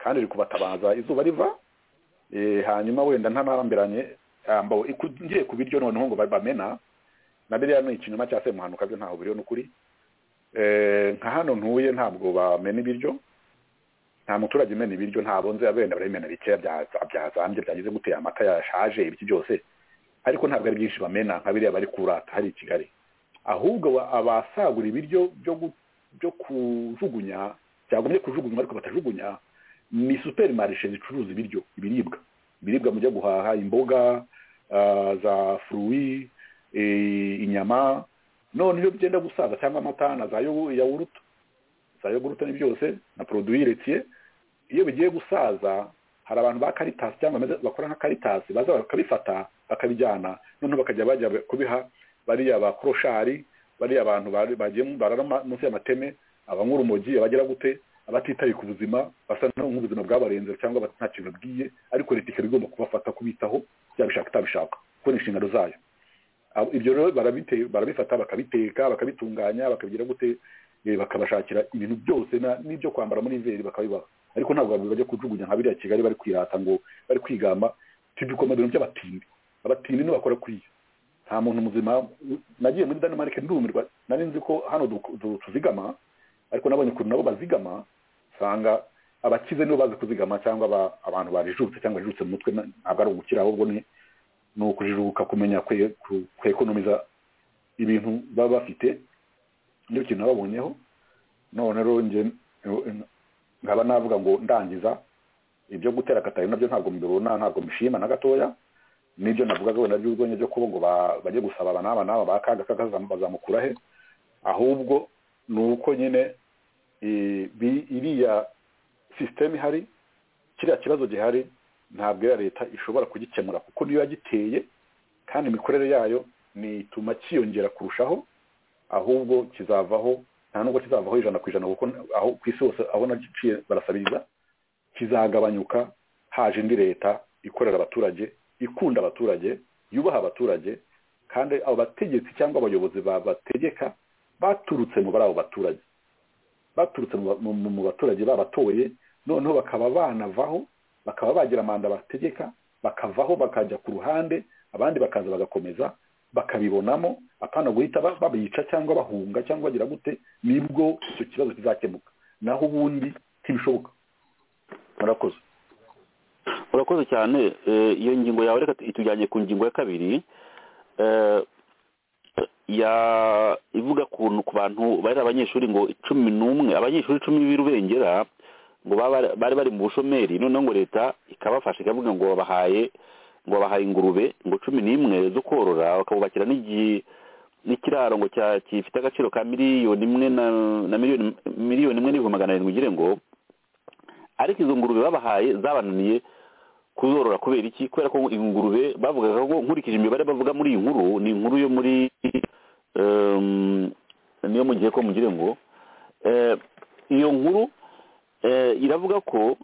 kandi iri kubatabaza izuba riva hanyuma wenda ntanarambiranye ngiye ku biryo noneho ngo bamena na biriya ni ikinyoma cya Semuhanuka byo ntaho biriho n'ukuri nka hano ntuye ntabwo bamena ibiryo, nta muturage umena ibiryo, ntabwo nzi abenda barimena bikeya byazambye byagize gutera amata yashaje ibiki byose, ariko ntabwo ari byinshi bamena nka biriya bari kurata hari i Kigali. Ahubwo abasagura ibiryo byo kujugunya cyagomye kujugunya ariko batajugunya ni supermarché zicuruza ibiribwa mujya guhaha imboga za fruits inyama, none iyo byenda gusaza cyangwa amata na za yogurt ni byose na produits laitiers, iyo bigiye gusaza hari abantu ba Caritas cyangwa bakora nka Caritas baza bakabifata bakabijyana, none bakajya bajya kubiha bariya ba kroshari, bariya abantu bagiye barara munsi y'amateme, abangurumogi abagira gute, abatitaye ku buzima basa nk'ubuzima bwabarenze cyangwa nta kintu bwiye, ariko leta igomba kubafata kubitaho byabishaka itabishaka kuko ni inshingano zayo. Ibyo rero barabifata bakabiteka bakabitunganya bakabigira gute, bakabashakira ibintu byose n'ibyo kwambara muri iveri bakabibaha, ariko ntabwo bajya kujugunya nka biriya Kigali bari kwirata ngo bari kwigamba tubikomedero by'abatindi. Abatindi ni bakora kwiya, nta muntu muzima. Nagiye muri Denmark ndumirwa, nari nzi ko hano tuzigama, ariko nabonye ukuntu nabo bazigama, sanga abakize nibo bazi kuzigama cyangwa abantu barijutse cyangwa barijutse mu mutwe, ntabwo ari ugukira ahubwo ni ukujiruka kumenya kwekonomiza ibintu baba bafite. Niyo kintu babonyeho. None rero nkaba navuga ngo ndangiza ibyo gutera Katari nabyo ntabwo mbibona, ntabwo mbishima na gatoya. Nibyo navugaga wenda by'urwenya byo kubo ngo bajye gusaba abana bakaga bazamukura he, ahubwo nuko nyine iriya system ihari, kiriya kibazo gihari ntabwo ya leta ishobora kugikemura kuko niyo yagiteye, kandi imikorere yayo nituma kiyongera kurushaho, ahubwo kizavaho, nta nubwo kizavaho 100% kuko aho ku isi hose aho nagiciye barasabiriza, kizagabanyuka haje indi leta ikorera abaturage, ikunda abaturage, yubaha abaturage, kandi abo bategetsi cyangwa abayobozi bategeka baturutse mu bari abo baturage, baturutse mu baturage babatoye, noneho bakaba banavaho, bakaba bagira manda bategeka, bakavaho bakajya ku ruhande, abandi bakaza bagakomeza bakabibonamo, apana guhita babica cyangwa bahunga cyangwa bagira gute, nibwo icyo kibazo kizakemuka, naho ubundi ntibishoboka. Murakoze. Urakoze cyane. Iyo ngingo yawe reka itujyanye ku ngingo ya kabiri, ivuga ku bantu bari abanyeshuri ngo 11, abanyeshuri 10 b'Irubengera ngo bari mu bushomeri, noneho ngo leta ikabafasha ikavuga ngo babahaye ingurube ngo 11 zo korora, bakabubakira n'ikiraro ngo gifite agaciro ka miliyoni 1 na miliyoni 1.7 ngire ngo, ariko izo ngurube babahaye zabananiye kuzorora. Kubera iki? Kubera ko ingurube bavugaga ko nkurikije imibare bavuga muri iyi nkuru, ni inkuru yo muri niyo mu gihe ko mugire ngo iyo nkuru iravuga ko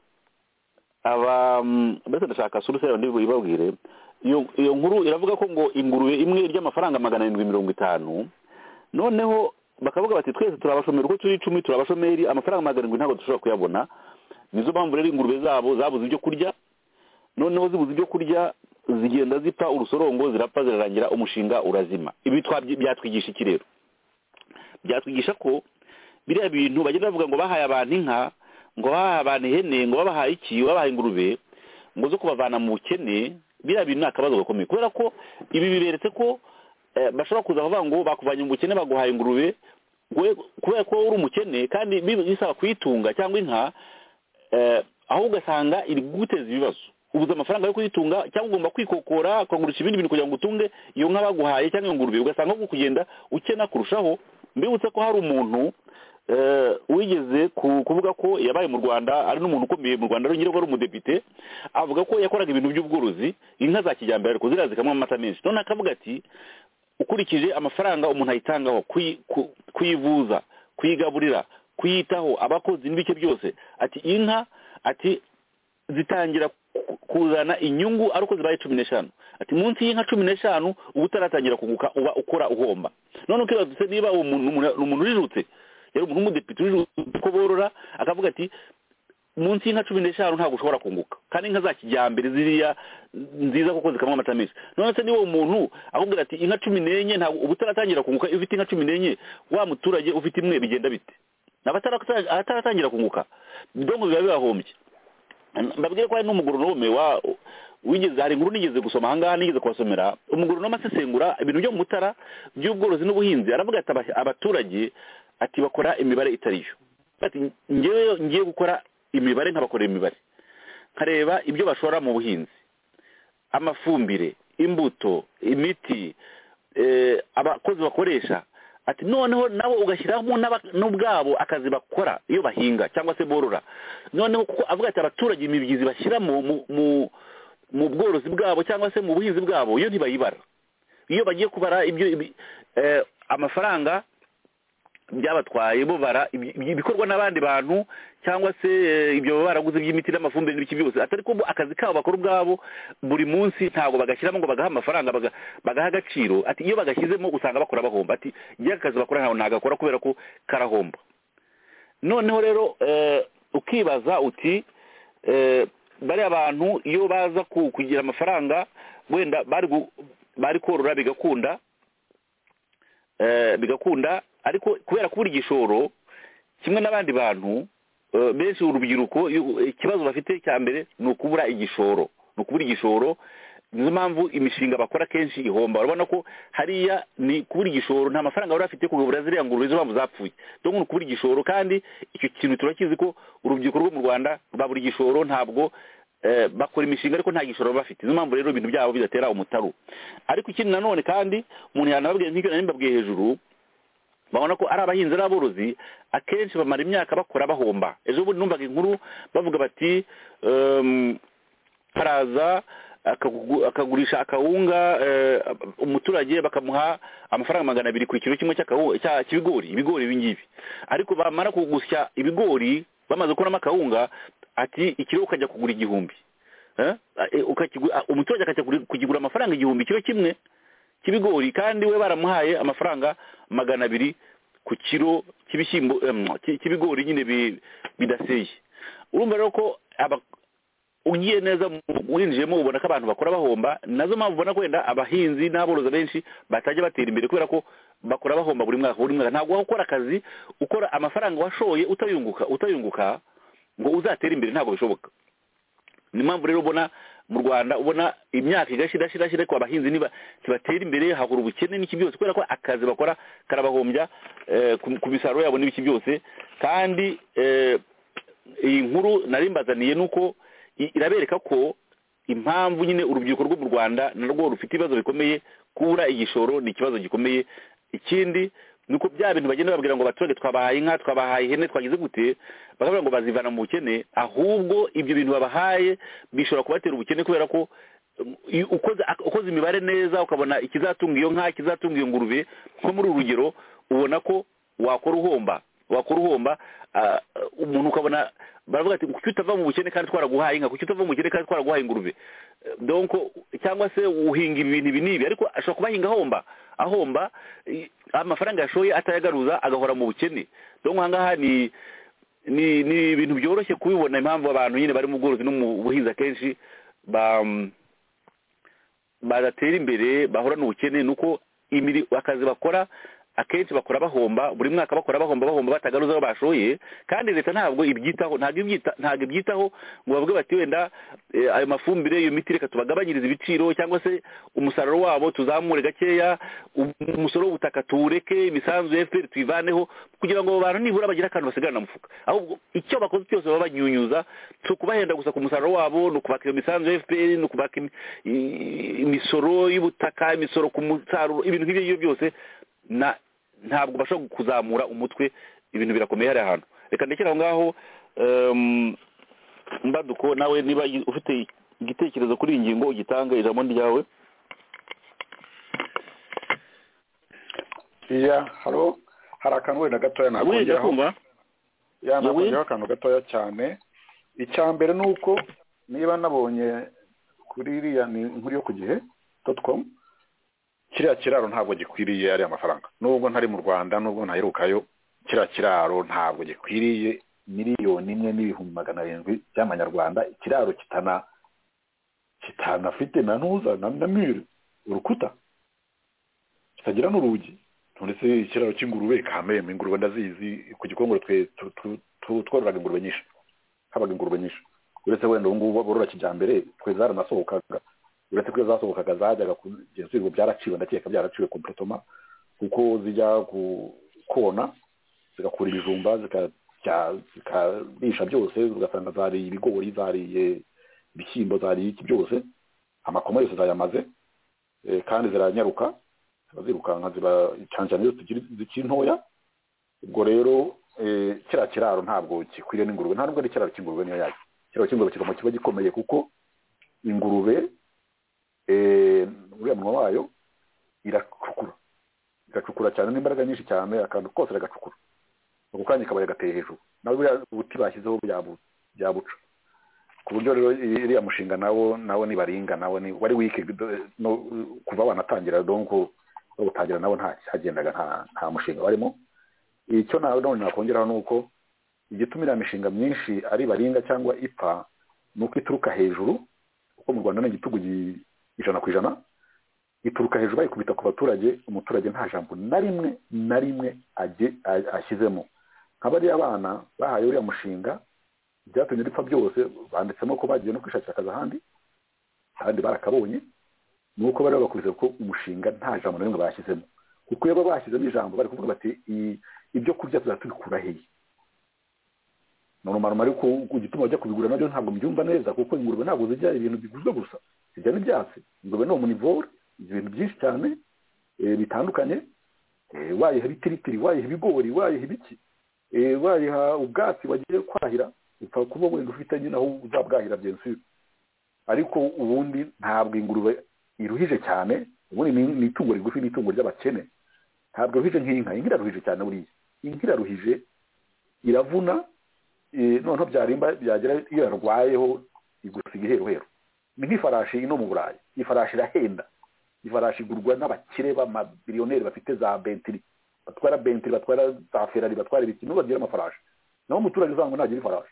mbese ndashaka surusera ndibuye babwire, iyo nkuru iravuga ko ngo ingurube imwe ry'amafaranga 750, noneho bakavuga bati twese turabashomeri uko turi 10 turabashomeri, amafaranga 700 ntabwo dushobora kuyabona. Nizo mpamvu rero ingurube zabo zabuze ibyo kurya, noneho zibuze ibyo kurya zigenda zipfa urusorongo, zirapfa zirarangira, umushinga urazima. Ibi byatwigisha iki rero? Byatwigisha ko biriya bintu bagenda bavuga ngo bahaye abantu inka, ngo bahaye abantu ihene, ngo babahaye iki, babahaye ingurube ngo zo kubavana mu bukene, biriya bintu akabazo gakomeye, kubera ko ibi biberetse ko bashobora kuza bavuga ngo bakuvanye mu bukene baguhaye ingurube, kubera ko uri umukene kandi bisaba kuyitunga cyangwa inka, aho ugasanga iri guteza ibibazo. Ubuze amafaranga yo kuyitunga cyangwa ugomba kwikokora ukagurisha ibindi bintu kugira ngo utunge iyo nka baguhaye cyangwa ingurube, ugasanga ko kugenda ukena kurushaho. Mbibutse ko hari umuntu wigeze kuvuga ko yabaye mu Rwanda, ari n'umuntu ukomeye mu Rwanda, ari nyir'uko ari umudepite, avuga ko yakoraga ibintu by'ubworozi, inka za kijyambere ariko ziriya zikamwa amata menshi. None akavuga ati ukurikije amafaranga umuntu ayitangaho kuyivuza, kuyigaburira, kuyitaho, abakozi n'ibike byose, ati inka ati zitangira kuzana inyungu ariko zibaye 15, ati munsi y'inka 15 uba utaratangira kunguka uba ukora uhomba. None ukibaza niba umuntu urijutse, yari umuntu w'umudepite urijutse ko borora, akavuga ati munsi y'inka 15 ntabwo ushobora kunguka kandi inka za kijyambere ziriya nziza kuko zikamwa amata menshi none se niwo umuntu akubwira ati inka 14 ntabwo ubutaratangira kunguka ufite inka 14 wa muturage ufite imwe bigenda bite abataratangira kunguka ndongo biba bibahombye mbabwire ko ari n'umugoronome wigeze hari inkuru nigeze gusoma ahangaha nigeze kubasomera umugoronome asesengura ibintu byo mu Mutara by'ubworozi n'ubuhinzi aravuga ati abaturage ati bakora imibare itariyo ati ngiye gukora imibare nkabakorera imibare nkareba ibyo bashora mu buhinzi amafumbire imbuto imiti abakozi bakoresha ati noneho nabo ugashyiramo n'ubwabo akazi bakora iyo bahinga cyangwa se borora noneho kuko avuga ati abaturage imibyizi bashyiramo mu bworozi bwabo cyangwa se mu buhinzi bwabo iyo ntibayibara iyo bagiye kubara ibyo amafaranga byabatwaye bubara ibikorwa n'abandi bantu cyangwa se ibyo baraguze by'imiti n'amafumbire n'ibiki byose atari ko akazi kabo bakora ubwabo buri munsi ntabwo bagashyiramo ngo bagaha amafaranga bagaha agaciro ati iyo bagashyizemo usanga bakora bahomba ati igihe akazi bakora ntawe nagakora kubera ko karahomba noneho rero ukibaza uti bariya bantu iyo baza kugira amafaranga wenda bari korora bigakunda ariko kubera kubura igishoro kimwe n'abandi bantu benshi urubyiruko ikibazo bafite cya mbere ni ukubura igishoro nizo mpamvu imishinga bakora kenshi ihomba urabona ko hariya ni kubura igishoro nta mafaranga bari bafite kugabura ziriya ngurube izo mpamvu zapfuye donc ni ukubura igishoro kandi icyo kintu turakizi ko urubyiruko rwo mu Rwanda babura igishoro ntabwo bakora imishinga ariko nta gishoro bafite nizo mpamvu rero ibintu byabo bidatera umutaru ariko ikindi nanone kandi umuntu yanababwiye nk'ibyo nari mbabwiye hejuru babona ko ari abahinzi n'aborozi akenshi bamara imyaka bakora bahomba ejo bundi numvaga inkuru bavuga bati haraza akagurisha akawunga umuturage bakamuha amafaranga 200 ku kilo kimwe cy'ibigori ibingibi ariko bamara kugusya ibigori bamaze gukuramo akawunga ati ikiro ukajya kugura 1000 umuturage akajya kugura amafaranga 1000 kilo kimwe cy'ibigori kandi we baramuhaye amafaranga 200 ku kilo cy'ibishyimbo cy'ibigori nyine bidaseye urumva rero ko ugiye neza winjiyemo ubona ko abantu bakora bahomba nazo mpamvu ubona ko wenda abahinzi n'aborozi benshi batajya batera imbere kubera ko bakora bahomba buri mwaka ntabwo wakora akazi ukora amafaranga washoye utayunguka ngo uzatere imbere ntabwo bishoboka ni mpamvu rero ubona mu Rwanda ubona imyaka igashira ariko abahinzi ntibatera imbere hahura ubukene n'iki byose kubera ko akazi bakora karabahombya ku misaruro yabo n'ibiki byose kandi iyi nkuru narimbazaniye nuko irabereka ko impamvu nyine urubyiruko rwo mu Rwanda narwo rufite ibibazo bikomeye kubura igishoro ni ikibazo gikomeye ikindi nuko bya bintu bagenda babwira ngo abaturage twabahaye inka twabahaye ihene twagize gute bakavuga ngo bazivana mu bukene ahubwo ibyo bintu babahaye bishobora kubatera ubukene kubera ko ukoze imibare neza ukabona ikizatunga iyo nka ikizatunga iyo ngurube nko muri urugero ubona ko wakora uhomba umuntu ukabona baravuga ati kuki utava mu bukene kandi twaraguhaye inka kuki utava mu bukene kandi twaraguhaye ingurube donc cyangwa se uhinga ibintu nibi ariko ashobora kubahinga ahomba amafaranga yashoye atayagaruza agahora mu bukene donc ahangaha ni ibintu byoroshye kubibona impamvu abantu nyine bari mu bworozi no mu buhinzi akenshi badatera imbere bahora n'ubukene nuko akazi bakora akenshi bakora bahomba buri mwaka bakora bahomba batagaruza aho bashoye kandi leta ntabwo ibyitaho ngo bavuge bati wenda ayo mafumbire iyo miti reka tubagabanyiriza ibiciro cyangwa se umusaruro wabo tuzamure gakeya umusoro w'ubutaka tuwureke imisanzu ya FPR tuyivaneho kugira ngo abo bantu nibura bagire akantu basigarana mufuka ahubwo icyo bakoze cyose baba banyunyuza cyo kubahenda gusa ku musaruro wabo no kubaka iyo misanzu ya FPR no kubaka imisoro y'ubutaka imisoro ku musaruro ibintu nk'ibyo byose ntabwo bashobora kuzamura umutwe ibintu birakomeye hari ahantu reka ndekera aho ngaho mbaduko nawe niba ufite igitekerezo kuri iyi ngingo ugitanga ijambo ryawe hari akantu wenda gatoya nakongeraho akantu gatoya cyane icya mbere ni uko niba nabonye kuri iriya ni inkuru yo ku gihe.com kiriya kiraro ntabwo gikwiriye ariya mafaranga nubwo ntari mu Rwanda nubwo ntaherukayo kiriya kiraro ntabwo gikwiriye miliyoni imwe n'ibihumbi 700 by'amanyarwanda, ikiraro kitanafite na ntuza na mure urukuta kitagira n'urugi, ndetse ikiraro cy'ingurube kameme, ingurube ndazizi ku Gikongoro twe twororaga ingurube nyinshi, habaga ingurube nyinshi, uretse wenda ngubu borora kijambere twe zaranasohokaga, uretse ko zasohokaga zajyaga kugenzurwa byaraciwe, ndakeka byaraciwe completely kuko zijya kona zigakura ibijumba zikarisha byose, ugasanga zari ibigori, zariye ibishyimbo, zari iki byose, amakoma yose zayamaze, kandi ziranyaruka, zirukanka ziba cyane yose zikiri ntoya. Ubwo rero kira kiraro ntabwo kikwiriye n'ingurube, ntabwo ari kiraro cy'ingurube niyo yaki, kiraro cy'ingurube kigomba kiba gikomeye, kuko ingurube uriya munwa wayo iracukura cyane n'imbaraga nyinshi cyane, akantu kose iragacukura, ako kanya kabaye gateye hejuru, nawe buriya ubuti bashyizeho byabuca, ku buryo rero iriya mushinga nawo nibaringa, nawo ni wari wiki no kuva wanatangira, donc utangira nawo nta hagendaga nta mushinga warimo. Icyo nawe none nakongeraho nuko igitumira imishinga myinshi ari baringa cyangwa ipfa nuko ituruka hejuru, uko mu Rwanda n'igitugu 100% ituruka hejuru bayikubita ku baturage, umuturage nta jambo na rimwe ashyizemo. Nk'abari abana bahaye uriya mushinga byatumye bipfa byose, banditsemo ko bagiye no kwishakira akazi ahandi barakabonye, nuko bari bakubise ko umushinga nta jambo na rimwe bashyizemo, kuko iyo bashyizemo ijambo bari kuvuga bati ibyo kurya tuzatubikura hehe, normal ariko gituma bajya kubigura nabyo ntabwo mbyumva neza, kuko ingurube ntabwo zijya ibintu biguzwe gusa, zijya n'ibyatsi. Ingurube no munivore ibintu byinshi cyane bitandukanye, wayiha ibitiritiri, wayiha ibigori, wayiha ibiki, wayiha ubwatsi wagiye kwahira, upfa kuba wenda ufite nyine aho uzabwahira byensure. Ariko ubundi ntabwo ingurube iruhije cyane, ubundi ni itungo rigufi, ni itungo ry'abakene, ntabwo ruhije nk'inka. Inka iraruhije cyane, buriya inka iraruhije, iravuna, noneho byarimba byagera iyo yarwayeho igusiga iheruheru. Ni nk'ifarashi ino mu Burayi, ifarashi irahenda, ifarashi igurwa n'abakire b'amabiliyoneri bafite za Bentley, batwara za Ferrari, batwara ibiki, n'ubu bagira amafarashi, naho umuturage uzango ntagira ifarashi.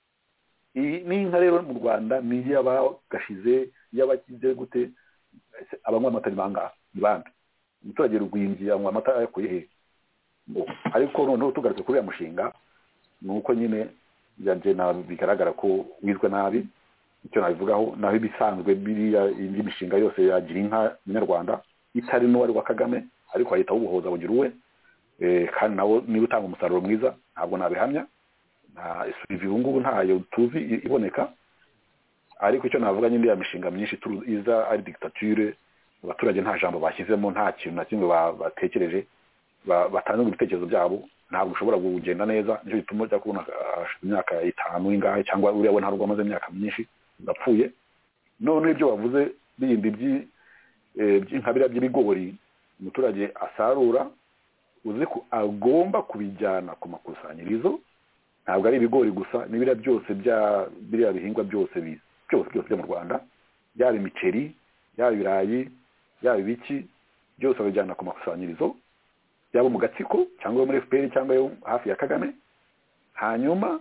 N'inka rero mu Rwanda ni iy'abagashize, iy'abakize gute, abanywa amata ni bangahe, ni bande? Umuturage rugwingiye anywa amata ayakuye he? Ariko noneho tugarutse kuri ya mushinga, nuko nyine yaje bigaragara ko wizwe nabi. Icyo nabivugaho naho ibisanzwe biriya indi mishinga yose yagira inka Nyarwanda itari n'uwari wa Kagame, ariko ahita ubuhoza bugira uwe, kandi nawo niba utanga umusaruro mwiza ntabwo nabihamya, nta isubizi ngubu ntayo tuzi iboneka. Ariko icyo navuga nyine ya mishinga myinshi iza ari dictature, abaturage nta jambo bashyizemo, nta kintu na kimwe batekereje, batanze ibitekerezo byabo, ntabwo ushobora kugenda neza. Nicyo gituma ujya kubona imyaka 5 ingahe, cyangwa uriya we ntabwo amaze imyaka myinshi udapfuye. None ibyo bavuze bindi by'inkabira by'ibigori umuturage asarura, uzi ko agomba kubijyana ku makusanyirizo, ntabwo ari ibigori gusa, n'ibira byose biriya bihingwa byose byo mu Rwanda, yaba imiceri, yaba ibirayi, yaba ibiki, byose babijyana ku makusanyirizo, yaba mu Gatsiko cyangwa muri FPR cyangwa yo hafi ya Kagame, hanyuma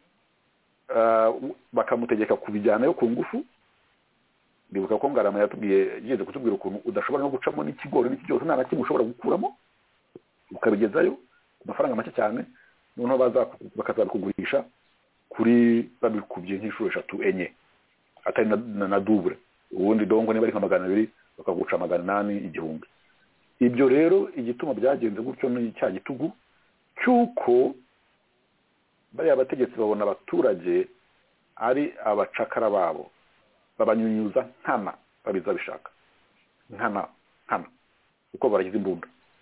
bakamutegeka kubijyanayo ku ngufu. Ndibuka ko Ngarama yigeze kutubwira ukuntu udashobora no gucamo n'ikigori n'iki cyose, nta na kimwe ushobora gukuramo, ukabigezayo ku mafaranga make cyane, noneho bakazabikugurisha kuri babikubye nk'inshuro 3 enye, atari na double. Ubundi dongo niba ari nka 200 bakaguca 800 igihumbi. Ibyo rero igituma byagenze gutyo ni cya gitugu cyuko bari abategetsi babona abaturage ari abacakara babo, babanyunyuza nkana, babiza bishaka nkana uko baragize imbunda.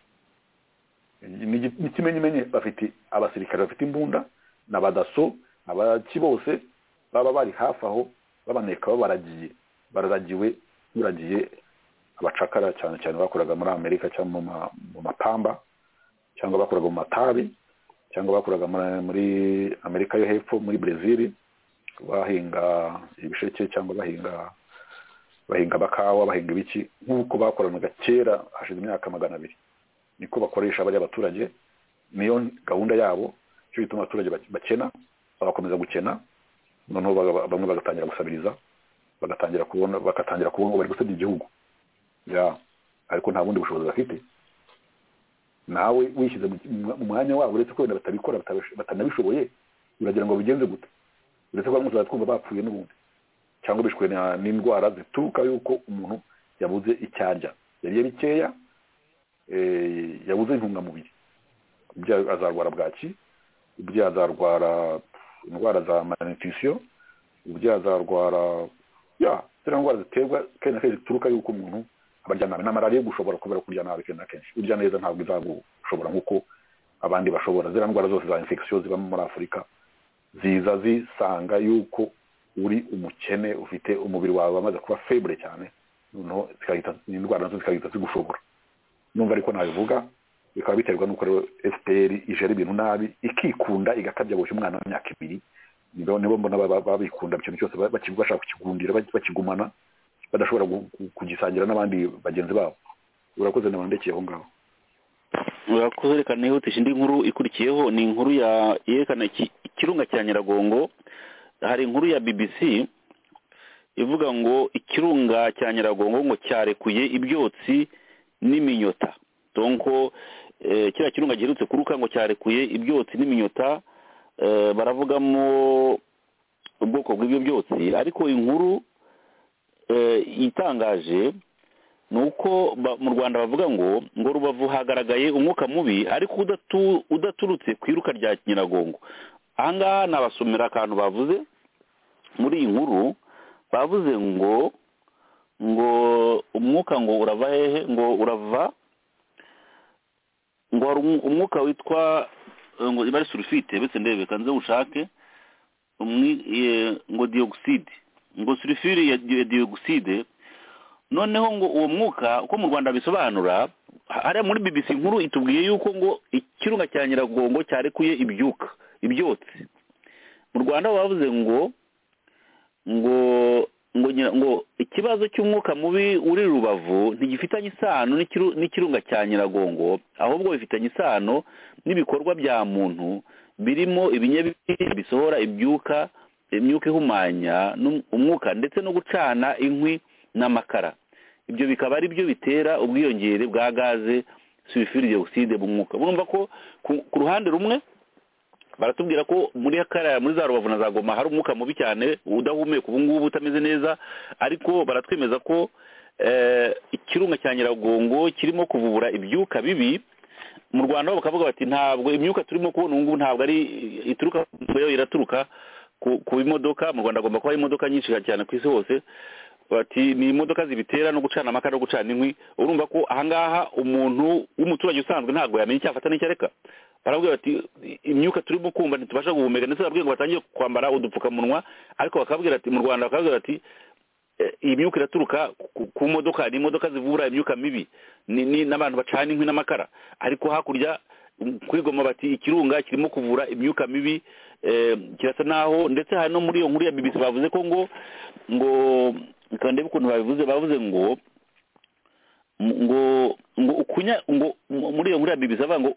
Ni kimenye bafite abasirikare bafite imbunda n'abadaso, abaki bose baba bari hafi aho, babaneka bararagiwe muragiye abacakara cyane bakoraga muri Amerika cyangwa mu mapamba, cyangwa bakoraga mu matabi, cyangwa bakoraga muri Amerika yo hepfo, muri Brazil bahinga ibisheke, cyangwa bahinga bakawa, bahinga ibiki, nk'uko bakoranaga kera hashize imyaka 200. Niko bakoresha bari abaturage, niyo gahunda yabo. Cyo bituma abaturage bakena, bagakomeza gukena noneho bamwe bagatangira gusabiriza bagatangira kubona ngo bari gusebya igihugu ariko nta bundi bushobozi bafite. nawe wishyize mu mwanya wabo uretse ko wenda batabikora batanabishoboye uragira ngo bigenze gute? uretse ko bamwe twumva bapfuye n'ubundi cyangwa bishwe n'indwara zituruka yuko umuntu yabuze icyarya yariye bikeya yabuze intungamubiri. ubwo azarwara bwaki, ubwo azarwara indwara za malnutrition, ubwo azarwara ziriya ndwara ziterwa kenshi na kenshi zituruka yuko umuntu abarya nabi. na malariya gushobora kubera kurya nabi kenshi na kenshi. urya neza ntabwo izagushobora nk'uko abandi bashobora. ziriya ndwara zose za infection ziba muri Afurika ziza zisanga yuko uri umukene, ufite umubiri wawe wamaze kuba faible cyane, noneho indwara nazo zikahita zigushobora. numva ariko nabivuga bikaba biterwa n'uko rero FPR ijera ibintu nabi ikikunda igakabya boshye umwana w'imyaka 2. nibo mbona babikunda ikintu cyose bashaka kukigundira bakigumana badashobora kugisangira n'abandi bagenzi babo. urakoze n'abandekeye aho ngaho. urakoze. reka nihutisha indi nkuru ikurikiyeho. ni inkuru yerekana ikirunga cya Nyiragongo. hari inkuru ya BBC ivuga ngo ikirunga cya Nyiragongo ngo cyarekuye ibyotsi n'iminyota. donko kiriya kirunga giherutse kuruka ngo cyarekuye ibyotsi n'iminyota. baravugamo ubwoko bw'ibyo byotsi, ariko inkuru itangaje ni uko mu Rwanda bavuga ngo Rubavu hagaragaye umwuka mubi ariko udaturutse ku iruka rya Nyiragongo. ahangaha nabasomera akantu bavuze muri iyi nkuru. bavuze ngo umwuka ngo urava hehe, ngo urava ngo hari umwuka witwa ngo ibari sulfite betse ndebe kanze ushake ngo dioxide, ngo sulfure ya dioxide. noneho ngo uwo mwuka uko mu Rwanda bisobanura, ari muri BBC nkuru itubwiye yuko ngo ikirunga cya Nyiragongo cyarekuye ibyotsi. mu Rwanda bavuze ngo ikibazo cy'umwuka mubi uri Rubavu ntigifitanye isano n'ikirunga cya Nyiragongo, ahubwo bifitanye isano n'ibikorwa bya muntu birimo ibinyabuzima bisohora imyuka ihumanya umwuka ndetse no gucana inkwi n'amakara. ibyo bikaba ari byo bitera ubwiyongere bwa gaze sulfure dioxide mu mwuka. urumva ko ku ruhande rumwe baratubwira ko muri za Rubavu na za Goma hari umwuka mubi cyane udahumeka ubu ngubu utameze neza, ariko baratwemeza ko ikirunga cya Nyiragongo kirimo kuvubura ibyuka bibi. mu Rwanda bakavuga bati ntabwo imyuka turimo kubona ubu ngubu ntabwo ari ituruka iraturuka ku imodoka. mu Rwanda agomba kuba imodoka nyinshi cyane ku isi hose. bati ni imodoka zibitera no gucana amakara no gucana inkwi. urumva ko ahangaha umuntu w'umuturage usanzwe ntabwo yamenya icyafata n'icyareka. baravuga bati imyuka turimo kumva ntitubasha guhumeka, ndetse babwiye ngo batangiye kwambara udupfukamunwa. ariko bakabwira ati mu Rwanda bakabwira bati iyi myuka iraturuka ku modoka, ni imodoka zivura imyuka mibi n'abantu bacana inkwi n'amakara. ariko hakurya kuri Goma bati ikirunga kirimo kuvura imyuka mibi. kirasa naho ndetse hari no muri iyo nkuru ya BBC bavuze ko ngo kandi ukuntu bavuze ngo muri iyo nkuru ya BBC bavuga ngo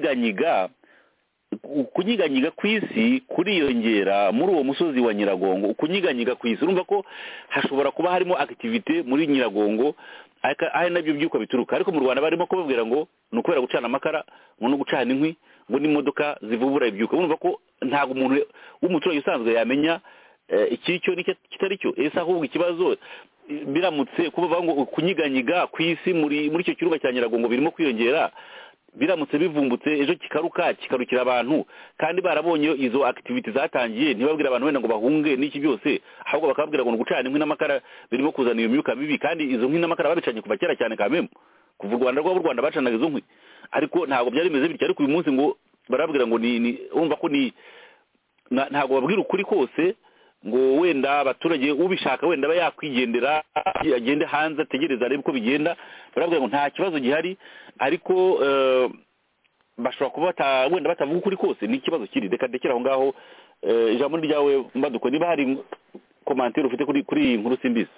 ukunyiganyiga ku isi kuriyongera muri uwo musozi wa Nyiragongo. ukunyiganyiga ku isi, urumva ko hashobora kuba harimo activite muri Nyiragongo ari nabyo byuko bituruka. ariko mu Rwanda barimo kubabwira ngo ni ukubera gucana amakara ngo no gucana inkwi ngo n'imodoka zivubura ibyuka. urumva ko ntabwo umuntu w'umuturage usanzwe yamenya ikicyo kitari cyo. ese ahubwo ikibazo biramutse kuvuga ngo kunyiganyiga ku isi muri icyo kirunga cya Nyiragongo birimo kwiyongera, biramutse bivumbutse ejo kikarukira abantu, kandi barabonye izo activity zatangiye, ntibabwira abantu wenda ngo bahunge n'iki byose, ahubwo bakababwira ngo gucana inkwi n'amakara birimo kuzana iyo myuka mibi. kandi izo nkwi n'amakara babicanye kuva kera cyane kamemo kuva u Rwanda bacanaga izo nkwi. ariko ntabwo byari bimeze bityo. ariko uyu munsi ngo barabwira ngo urumva ko ntabwo babwira ukuri kose, ngo wenda abaturage ubishaka wenda aba yakwigendera agende hanze ategereza arebe uko bigenda. barabwira ngo nta kibazo gihari, ariko bashobora kuba wenda batavuga ukuri kose. ni ikibazo kiri. reka ndekera aho ngaho. ijambo ryawe Mbaduko, niba hari komantere ufite kuri iyi nkuru simbizi.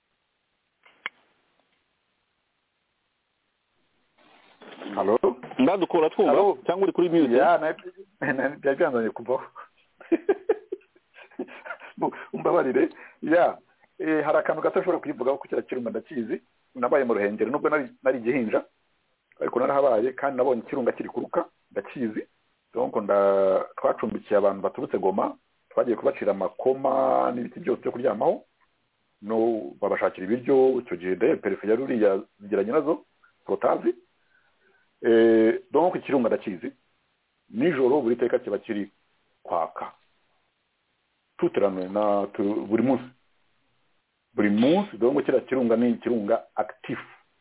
Halo dukora twumva cyangwa uri kuri mute byari byanzanye kuvaho umbabarire hari akantu gato ashobora kuyivugaho ko kiriya kirunga ndakizi nabaye mu Ruhengeri nubwo nari igihinja ariko narahabaye kandi nabonye ikirunga kiri kuruka ndakizi donc twacumbikiye abantu baturutse Goma twagiye kubacira amakoma n'ibiti byose byo kuryamaho no babashakira ibiryo icyo gihe de perefe ya ruriya zigiranye nazo protazi donc ikirunga ndakizi nijoro buri teka kiba kiri kwaka tuteranwe na buri munsi donc kiriya kirunga ni ikirunga actif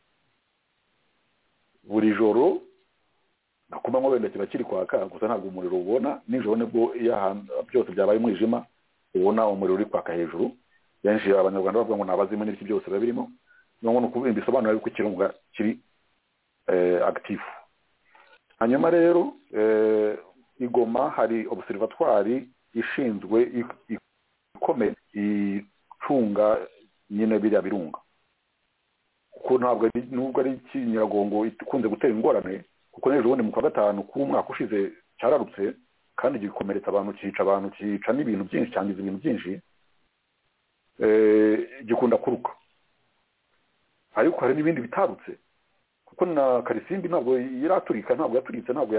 buri joro nakuma ngo wenda kiba kiri kwaka gusa ntabwo umuriro ubona nijoro nibwo iyo byose byabaye umwijima ubona umuriro uri kwaka hejuru benshi abanyarwanda bavuga ngo nabazimu n'ibiki byose babirimo no kuvuga bisobanura yuko ikirunga kiri actif hanyuma rero igoma hari observatoire ishinzwe ikomeye icunga nyine biriya birunga kuko nubwo ari ikinyiragongo ikunze gutera ingorane kuko n'ejo bundi mu kwa gatanu k'umwaka ushize cyararutse kandi gikomeretsa abantu cyica n'ibintu byinshi cyangiza ibintu byinshi gikunda kuruka ariko hari n'ibindi bitarutse kuko na Karisimbi ntabwo yaraturika ntabwo yaturitse ntabwo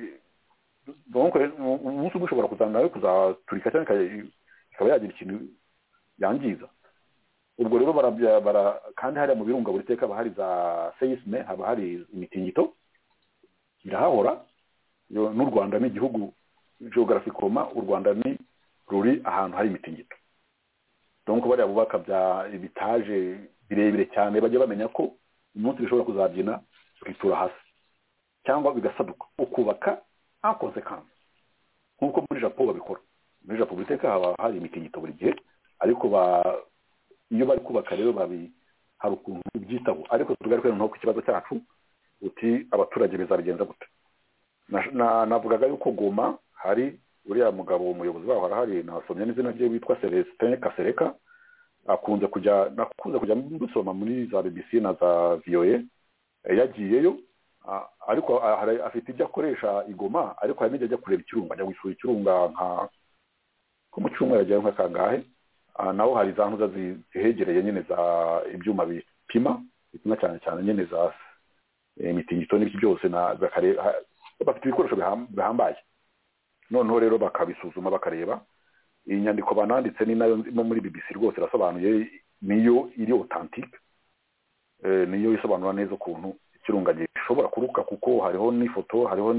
donc umunsi umwe ushobora kuzana kuzaturika cyangwa ikaba yagira ikintu yangiza ubwo rero kandi hariya mu birunga buri teka haba hari za seisme haba hari imitingito irahahora n'u Rwanda ni igihugu geographically u Rwanda ni ruri ahantu hari imitingito donc bariya bubaka bya ibitaje birebire cyane bajya bamenya ko umunsi bishobora kuzabyina bikitura hasi cyangwa bigasaduka ukubaka en conséquence nkuko muri Japan babikora muri Japan buri teka haba hari imitingito buri gihe ariko iyo bari kubaka rero hari ukuntu byitaho ariko tugaruke no ku kibazo cyacu uti abaturage bizabigenza gute navugaga yuko Goma hari uriya mugabo umuyobozi waho harahari nasomye n'izina rye witwa Celestin Kasereka nakunze kujya mbusoma muri za BBC na za VOA yagiyeyo ariko afite ibyo akoresha igoma ariko hari n'ijya kureba ikirunga ajya gusura ikirunga nka ko mu cyumweru yagiye nka kangahe naho hari za ntuza zihegereye nyine za ibyuma bipima cyane cyane nyine za imitingito n'ibiki byose bafite ibikoresho bihambaye noneho rero bakabisuzuma bakareba iyi nyandiko bananditse ni nayo muri BBC rwose irasobanuye niyo iri authentique niyo isobanura neza ukuntu ikirunga gishobora kuruka kuko hariho n'ifoto hariho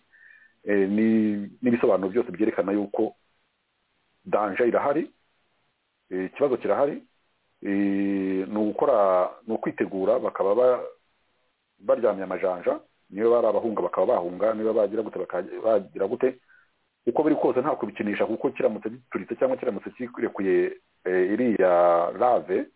n'ibisobanuro byose byerekana yuko danger irahari ikibazo kirahari ni ukwitegura bakaba baryamye amajanja niyo bari abahunga bakaba bahunga niba bagira gute uko biri kose nta kubikinisha kuko kiramutse gituritse cyangwa kiramutse kirekuye iriya lave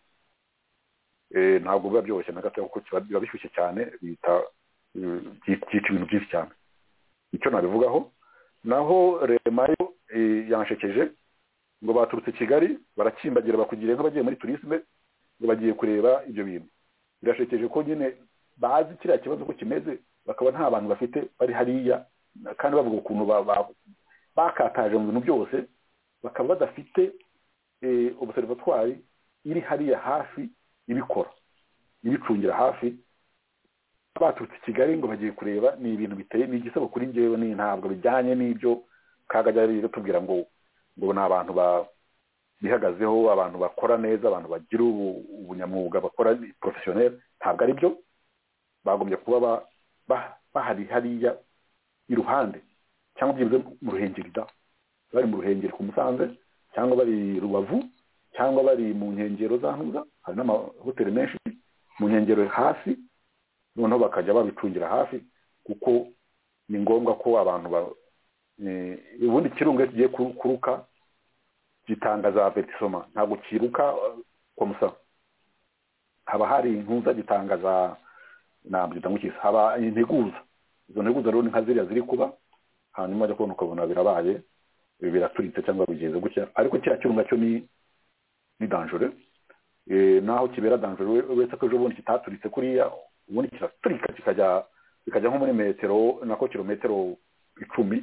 ntabwo biba byoroshye na gato kuko biba bishyushye cyane byica ibintu byinshi cyane icyo nabivugaho naho remayo yanshekeje ngo baturutse Kigali barakimbagira bakugira nk'abagiye muri tourisme ngo bagiye kureba ibyo bintu birashekeje ko nyine bazi kiriya kibazo ko kimeze bakaba nta bantu bafite bari hariya kandi bavuga ukuntu bakataje mu bintu byose bakaba badafite observatoire iri hariya hafi ibikora ibicungira hafi baturutse Kigali ngo bagiye kureba ni ibintu biteye ni igisabo kuri njyewe ni ntabwo bijyanye n'ibyo kagajya rero tubwira ngo ni abantu bihagazeho abantu bakora neza abantu bagira ubunyamwuga bakora professionnel ntabwo ari byo bagombye kuba bahari hariya iruhande cyangwa byibuze mu Ruhengeri bari mu Ruhengeri ku Musanze cyangwa bari Rubavu cyangwa bari mu nkengero za Ntuza hari n'amahoteli menshi mu nkengero hasi noneho bakajya babicungira hafi kuko ni ngombwa ko abantu ubundi kirunga kigiye kuruka gitanga za avertissement ntabwo kiruka komusa haba hari Ntuza gitangaza nabyo ndamukisa haba integuza izo nteguza rero ni nka ziriya ziri kuba hanyuma ajya kubona ukabona birabaye biraturitse cyangwa bigeze gutya ariko kiriya kirunga cyo ni dangereux naho kibera dangereux wese ko ejo bundi kitaturitse kuriya ubundi kiraturika kikajya bikajya nko muri metero nako kilometero 10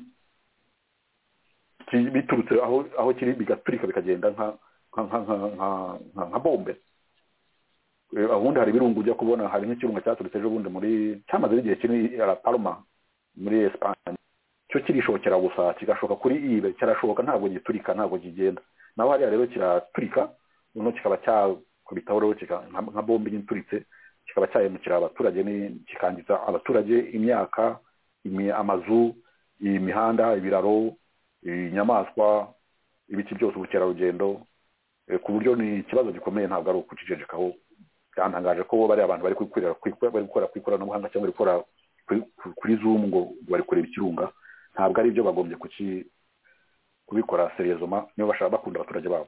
biturutse aho kiri bigaturika bikagenda nka bombe. Abundi hari birungu ujya kubona hari nk'ikirunga cyaturutse ejo bundi muri cyamaze igihe kinini La Palma muri Espagne, cyo kirishokera gusa kigashoka kuri ibe, kirashoka ntabwo giturika ntabwo kigenda. Naho hariya rero kiraturika no kikaba cyakubitaho rero nka bombe y'inturitse, kikaba cyahemukira abaturage kikangiza abaturage imyaka, amazu, imihanda, ibiraro, inyamaswa, ibiti byose, ubukerarugendo, ku buryo ni ikibazo gikomeye, ntabwo ari ukucicecekaho. Byantangaje ko bari abantu bari gukora ku ikoranabuhanga cyangwa bari gukora kuri Zoom ngo bari kureba ikirunga. Ntabwo ari byo bagombye kubikora seriezoma niba bashaka bakunda abaturage babo.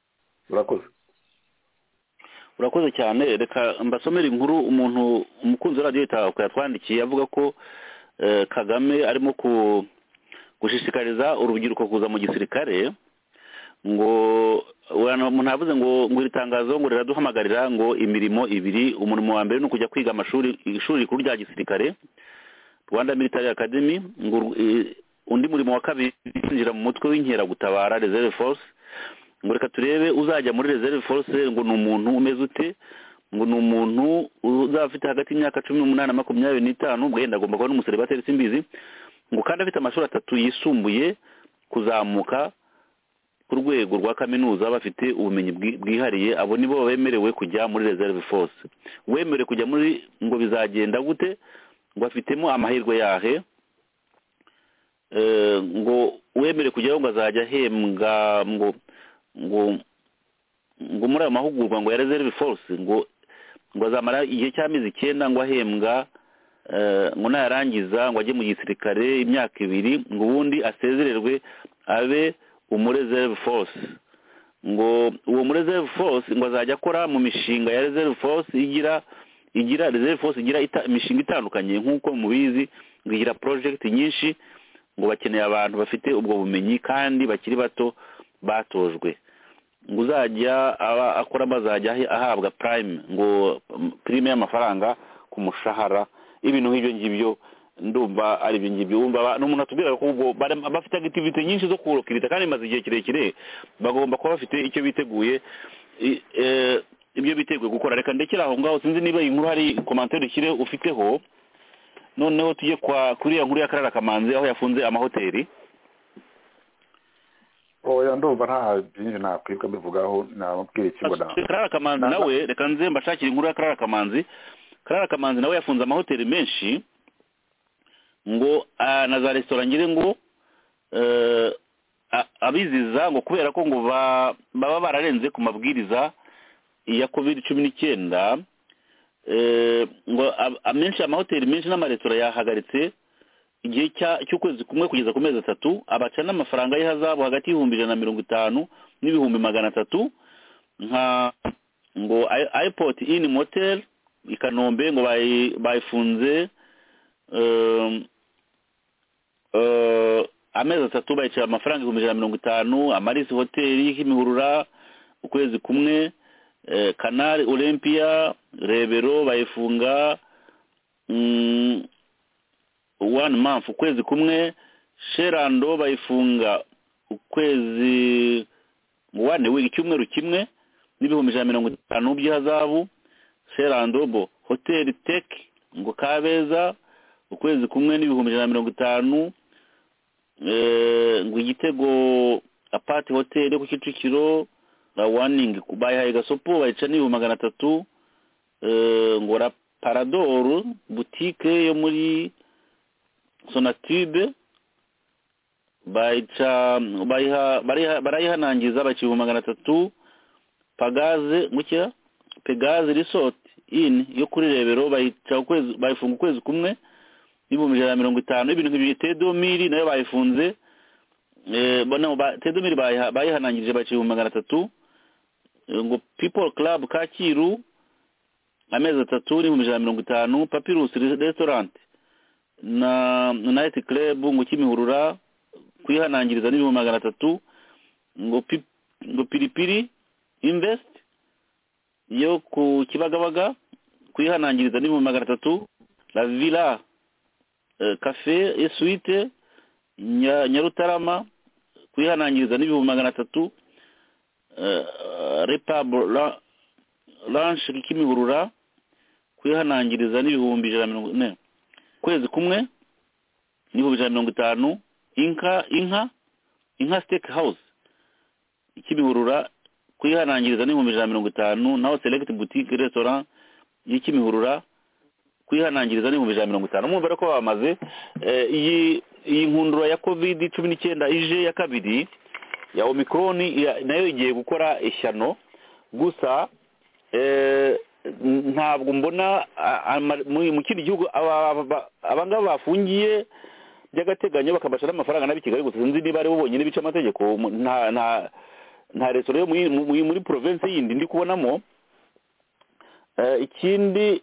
Urakoze cyane. Reka mbasomera inkuru umuntu umukunzi wa radio Itahuka yatwandikiye avuga ko Kagame arimo gushishikariza urubyiruko kuza mu gisirikare, ngo umuntu avuze ngo iri tangazo ngo riraduhamagarira ngo imirimo ibiri. Umurimo wa mbere ni ukujya kwiga ishuri rikuru rya gisirikare Rwanda Military Academy, ngo undi murimo wa kabiri kwinjira mu mutwe w'inkeragutabara Reserve Force. Ngo reka turebe uzajya muri Reserve Force ngo ni umuntu umeze ute. Ngo ni umuntu uzafite hagati y'imyaka 18 na 25, ubwo yenda agomba kuba n'umuseribateri simbizi, ngo kandi afite amashuri 3 yisumbuye kuzamuka ku rwego rwa kaminuza, bafite ubumenyi bwihariye. Abo nibo bemerewe kujya muri Reserve Force. Wemerewe kujya muri, ngo bizagenda gute, ngo afitemo amahirwe yahe. Ngo wemerewe kujyaho ngo azajya ahembwa ngo muri ayo mahugurwa ngo ya Reserve Force, ngo azamara igihe cy'amezi 9 ngo ahembwa, ngo nayarangiza ngo ajye mu gisirikare imyaka 2, ngo ubundi asezererwe abe Reserve Force. Ngo uwo Reserve Force ngo azajya akora mu mishinga ya Reserve Force igira Reserve Force igira imishinga itandukanye nk'uko mubizi, ngo igira project nyinshi, ngo bakeneye abantu bafite ubwo bumenyi kandi bakiri bato batojwe. Ngo uzajya akora bazajya ahabwa prime, ngo prime y'amafaranga ku mushahara. Ibintu nk'ibyo ngibyo ndumva ari ibyo ngibyo. Wumva n'umuntu atubwira ko ubwo bafite activity nyinshi zo kurokirita kandi maze igihe kirekire, bagomba kuba bafite icyo biteguye, ibyo biteguye gukora. Reka ndekera aho ngaho, sinzi niba iyi nkuru hari commentaire ukire ufiteho. Noneho tujye kuri ya nkuru ya Karara Kamanzi aho yafunze amahoteli. Oya ndumva nta byinshi nakwibwa bivugaho, nababwira ikigo na Karara Kamanzi nawe, reka nze mbashakira inkuru ya Karara Kamanzi. Karara Kamanzi nawe yafunze amahoteli menshi, ngo na za restaurant ngire ngo abiziza ngo kubera ko ngo baba bararenze ku mabwiriza ya COVID-19. Ngo amenshi amahoteli menshi n'amaresitora yahagaritse igihe cy'ukwezi kumwe kugeza ku mezi 3, abaca n'amafaranga y'hazabu hagati y'150 n'ibihumbi 300. nka ngo Airport Inn Motel i Kanombe ngo bayifunze amezi 3 bayica amafaranga 150. Amarisi Hotel y'Imihurura ukwezi kumwe, Canal Olympia Rebero bayifunga 1 month ukwezi kumwe, Sherando bayifunga ukwezi 1 week icyumweru kimwe n'ibihumbi 150 by'hazabu. Sherando Hotel Tech ngo Kabeza ukwezi kumwe n'ibihumbi 150. Ngo Igitego Apart Hotel yo ku Kicukiro la warning bayihaye Gasopo bayica n'ibihumbi 300. Ngo la Parador boutique yo muri Sonatube barayihanangiza baciye 300. Pegaze Resort Inn yo kuri Rebero bayifunga ukwezi kumwe n'ibihumbi 150. Ibintu nk'ibyo Tedomiri nayo bayifunze, Tedomiri bayihanangije baciye 300. Ngo People Club Kacyiru amezi 3 n'ibihumbi 150. Papyrus Restaurant na Night Club ngo Kimihurura kuyihanangiriza n'ibihumbi 300. Ngo Piripiri Invest yo ku Kibagabaga kuyihanangiriza n'ibihumbi 300. La Villa cafe esuite Nyarutarama kwihanangiriza n'ibihumbi 300 repable lunch Kimihurura kwihanangiriza n'ibihumbi 140 kwezi kumwe n'ibihumbi 150 inka steak house Kimihurura kwihanangiriza n'ibihumbi 150 naho select boutique restaurant y'Ikimihurura kwihanangiriza n'ibihumbi 150 mwumva ko bamaze iyi nkundura ya COVID-19 ije ya kabiri ya Omicron nayo igiye gukora ishyano gusa ntabwo mbona mu kindi gihugu abangaba bafungiye by'agateganyo bakabasha n'amafaranga nabi Kigali gusa sinzi niba ari bo bonyine bica amategeko nta restaurant yo muri province yindi ndi kubonamo ikindi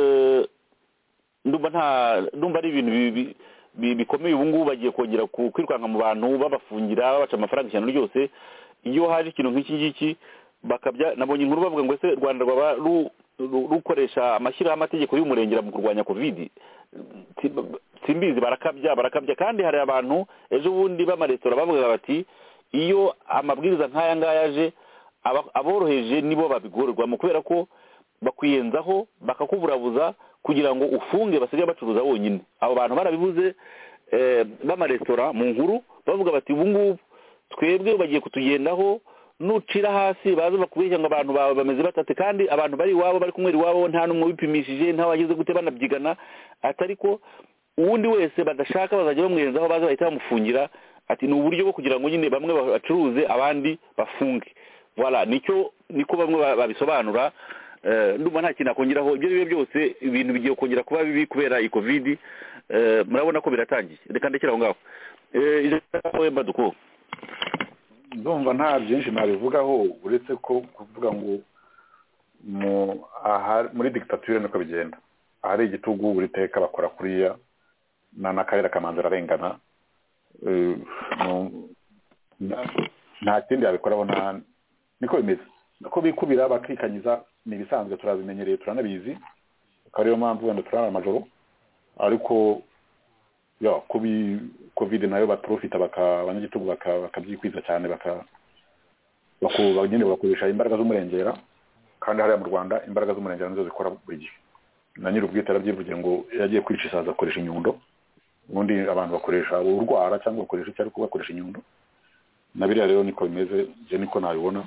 ndumva ari ibintu bikomeye ubu ngubu bagiye kongera kwirukanka mu bantu babafungira babaca amafaranga cyane ryose iyo haje ikintu nk'iki ngiki bakabya nabonye inkuru bavuga ngo ese Rwanda rwaba rukoresha amashyiraho amategeko y'umurengera mu kurwanya covid simbizi barakabya kandi hari abantu ejo bundi b'amaresitora bavuga bati iyo amabwiriza nk'aya ngaya aje aboroheje nibo babigorerwamo kubera ko bakwiyenzaho bakakuburabuza kugira ngo ufunge basigaye bacuruza bonyine abo bantu barabibuze b'amaresitora mu nkuru bavuga bati ubu ngubu twebwe bagiye kutugendaho nucira hasi baza bakubeshya ngo abantu bawe bameze batate kandi abantu bari iwabo bari kumwe iwabo nta n'umwe wipimishije nta wagize gute banabyigana atari ko uwundi wese badashaka bazajya bamwerezaho baza bahita bamufungira ati ni uburyo bwo kugira ngo nyine bamwe bacuruze abandi bafunge voilà niko bamwe babisobanura ndumva nta kintu akongeraho ibyo byose ibintu bigiye kongera kuba bibi kubera iyi covid murabona ko biratangiye reka ndekera aho ngaho wemba duko ndumva nta byinshi nabivugaho uretse ko kuvuga ngo muri dictature niko bigenda ahari igitugu buri teka bakora kuriya n'akarere kamanza ararengana nta kindi yabikoraho niko bimeze ko bikubira bakikanyiza ni ibisanzwe turabimenyereye turanabizi akaba ariyo mpamvu wenda turara amajoro ariko kubi covid nayo baprofita abanyagitugu bakabyikwiza cyane nyine bakoresha imbaraga z'umurengera kandi hariya mu Rwanda imbaraga z'umurengera nizo zikora buri gihe na nyir'ubwite arabyivugiye ngo yagiye kwica isaza akoresha inyundo ubundi abantu bakoresha urwara cyangwa bakoresha icyo ariko bakoresha inyundo na biriya rero niko bimeze je niko nabibona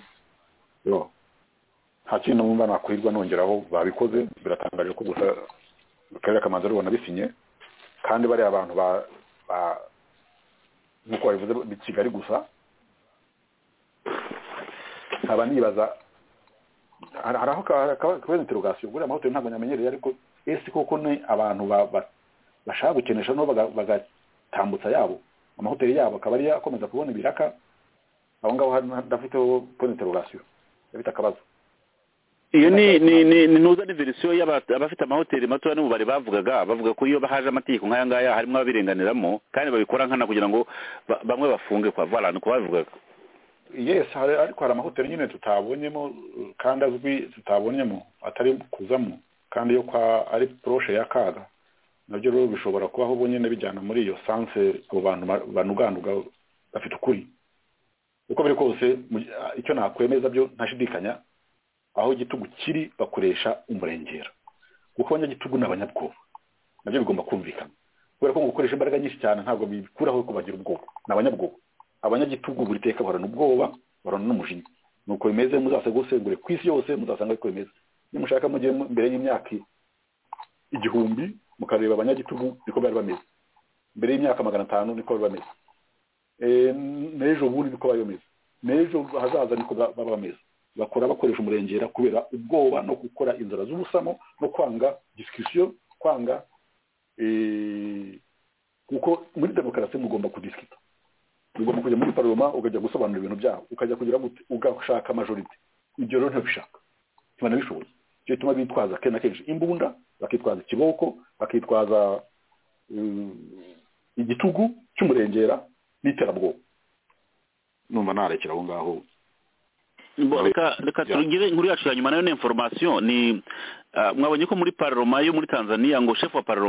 nta kintu numva nakwirwa nongeraho babikoze biratangaje ko gusa akarere kamanza rubona bisinye kandi bari abantu nkuko babivuze Kigali gusa nkaba nibaza hari aho kabaza interrogation buriya amahoteli ntabwo nyamenyereye ariko ese koko ni abantu bashaka gukenesha no bagatambutsa yabo amahoteli yabo akaba ari akomeza kubona ibiraka aho ngaho ndafiteho point interrogation bita akabazo iyo ni nuza ni verisiyo y'abafite amahoteli mato n'ubu bari bavuga ko iyo bahaje amategeko nk'aya ngaya harimo ababirenganiramo kandi babikora nkana kugira ngo bamwe bafunge kwa voilà nuko bavugaga yes ariko hari amahoteli nyine tutabonyemo kandi azwi tutabonyemo atari kuzamo kandi yo kwa ari proche ya kaga nabyo rero bishobora kubaho bonyine bijyana muri iyo sanse abo bantu banuganuga bafite ukuri uko biri kose icyo nakwemeza byo ntashidikanya aho igitugu kiri bakoresha umurengera kuko abanyagitugu n'abanyabwoba nabyo bigomba kumvikana kubera ko gukoresha imbaraga nyinshi cyane ntabwo bikuraho ko bagira ubwoba n'abanyabwoba abanyagitugu buri teka barana ubwoba barana n'umujinya nuko bimeze muzasegusengure ku isi yose muzasanga ko bimeze nimushaka mujye mbere y'imyaka 1000 mukareba abanyagitugu niko bari bameze mbere y'imyaka 500 niko bari bameze n'ejo bundi niko bari bameze n'ejo hazaza niko baba bameze bakora bakoresha umurengera kubera ubwoba no gukora inzara z'ubusamo no kwanga discussion kwanga kuko muri demokarasi mugomba kudiskita mugomba kujya muri parlement ukajya gusobanura ibintu byaho ukajya kugira ugashaka majority ibyo rero ntabishaka tubana bishoboye cyo tuma bitwaza kenshi imbunda bakitwaza ikiboko bakitwaza igitugu cy'umurengera n'iterabwoba numva narekera aho ngaho reka tugire inkuru yacu ya nyuma nayo ni information ni mwabonye ko muri parlement yo muri Tanzania ngo chef wa parlement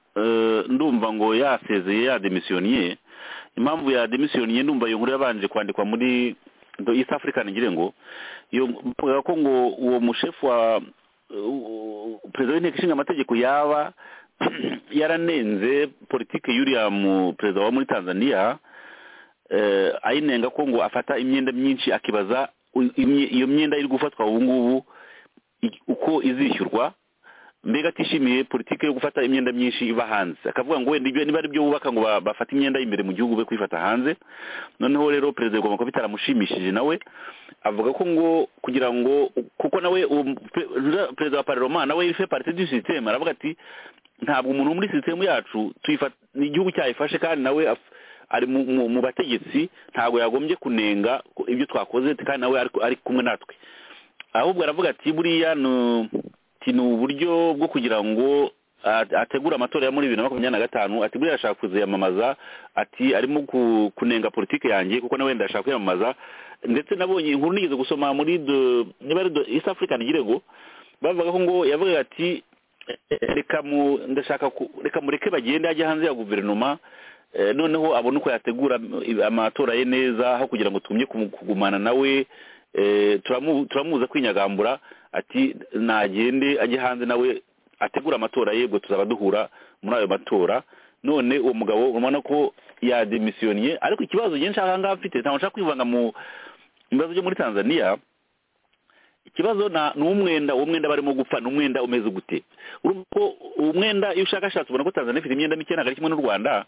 ndumva ngo yasezeye yademisiyoniye. Impamvu yademisiyoniye ndumva iyo nkuru yabanje kwandikwa muri East African ngire ngo iyo mvuga ko ngo uwo mushefu wa perezida w'inteko ishinga amategeko yaba yaranenze politike y'uriya mu perezida wa muri Tanzania, ayinenga ko ngo afata imyenda myinshi, akibaza iyo myenda iri gufatwa ubu ngubu uko izishyurwa, mbega atishimiye politike yo gufata imyenda myinshi iva hanze. Akavuga ngo wenda niba ari byo bubaka ngo bafata imyenda imbere mu gihugu be kwifata hanze. Noneho rero perezida agomba kuba bitaramushimishije, nawe avuga ko ngo kugira ngo kuko nawe perezida wa parlement nawe il fait partie du système, aravuga ati ntabwo umuntu muri système yacu ni igihugu cyayifashe kandi nawe ari mu bategetsi, ntabwo yagombye kunenga ibyo twakoze kandi nawe ari kumwe natwe. Ahubwo aravuga ati buriya ni uburyo bwo kugira ngo ategura amatora ya muri 2025, ati buriya ashaka kuziyamamaza, ati arimo kunenga politike yanjye kuko nawe ndashaka kwiyamamaza. Ndetse nabonye inkuru nigeze gusoma muri niba ari East African girego bavuga ko ngo yavuga ati reka mureke bagende ajya hanze ya guverinoma, noneho abone uko yategura amatora ye neza, aho kugira ngo tumye kugumana nawe, turamuza kwinyagambura. Ati nagende ajye hanze nawe ategura amatora ye, ubwo tuzaba duhura muri ayo matora. None uwo mugabo urabona ko yademisiyoniye, ariko ikibazo nge nshaka ngaho mfite, ntabwo nshaka kwivanga mu bibazo byo muri Tanzania. Ikibazo n'umwenda, uwo mwenda barimo gupfa n'umwenda umeze gute. Urumva umwenda iyo ushakashatse ubona ko Tanzania ifite imyenda mike ntabwo ari kimwe n'u Rwanda.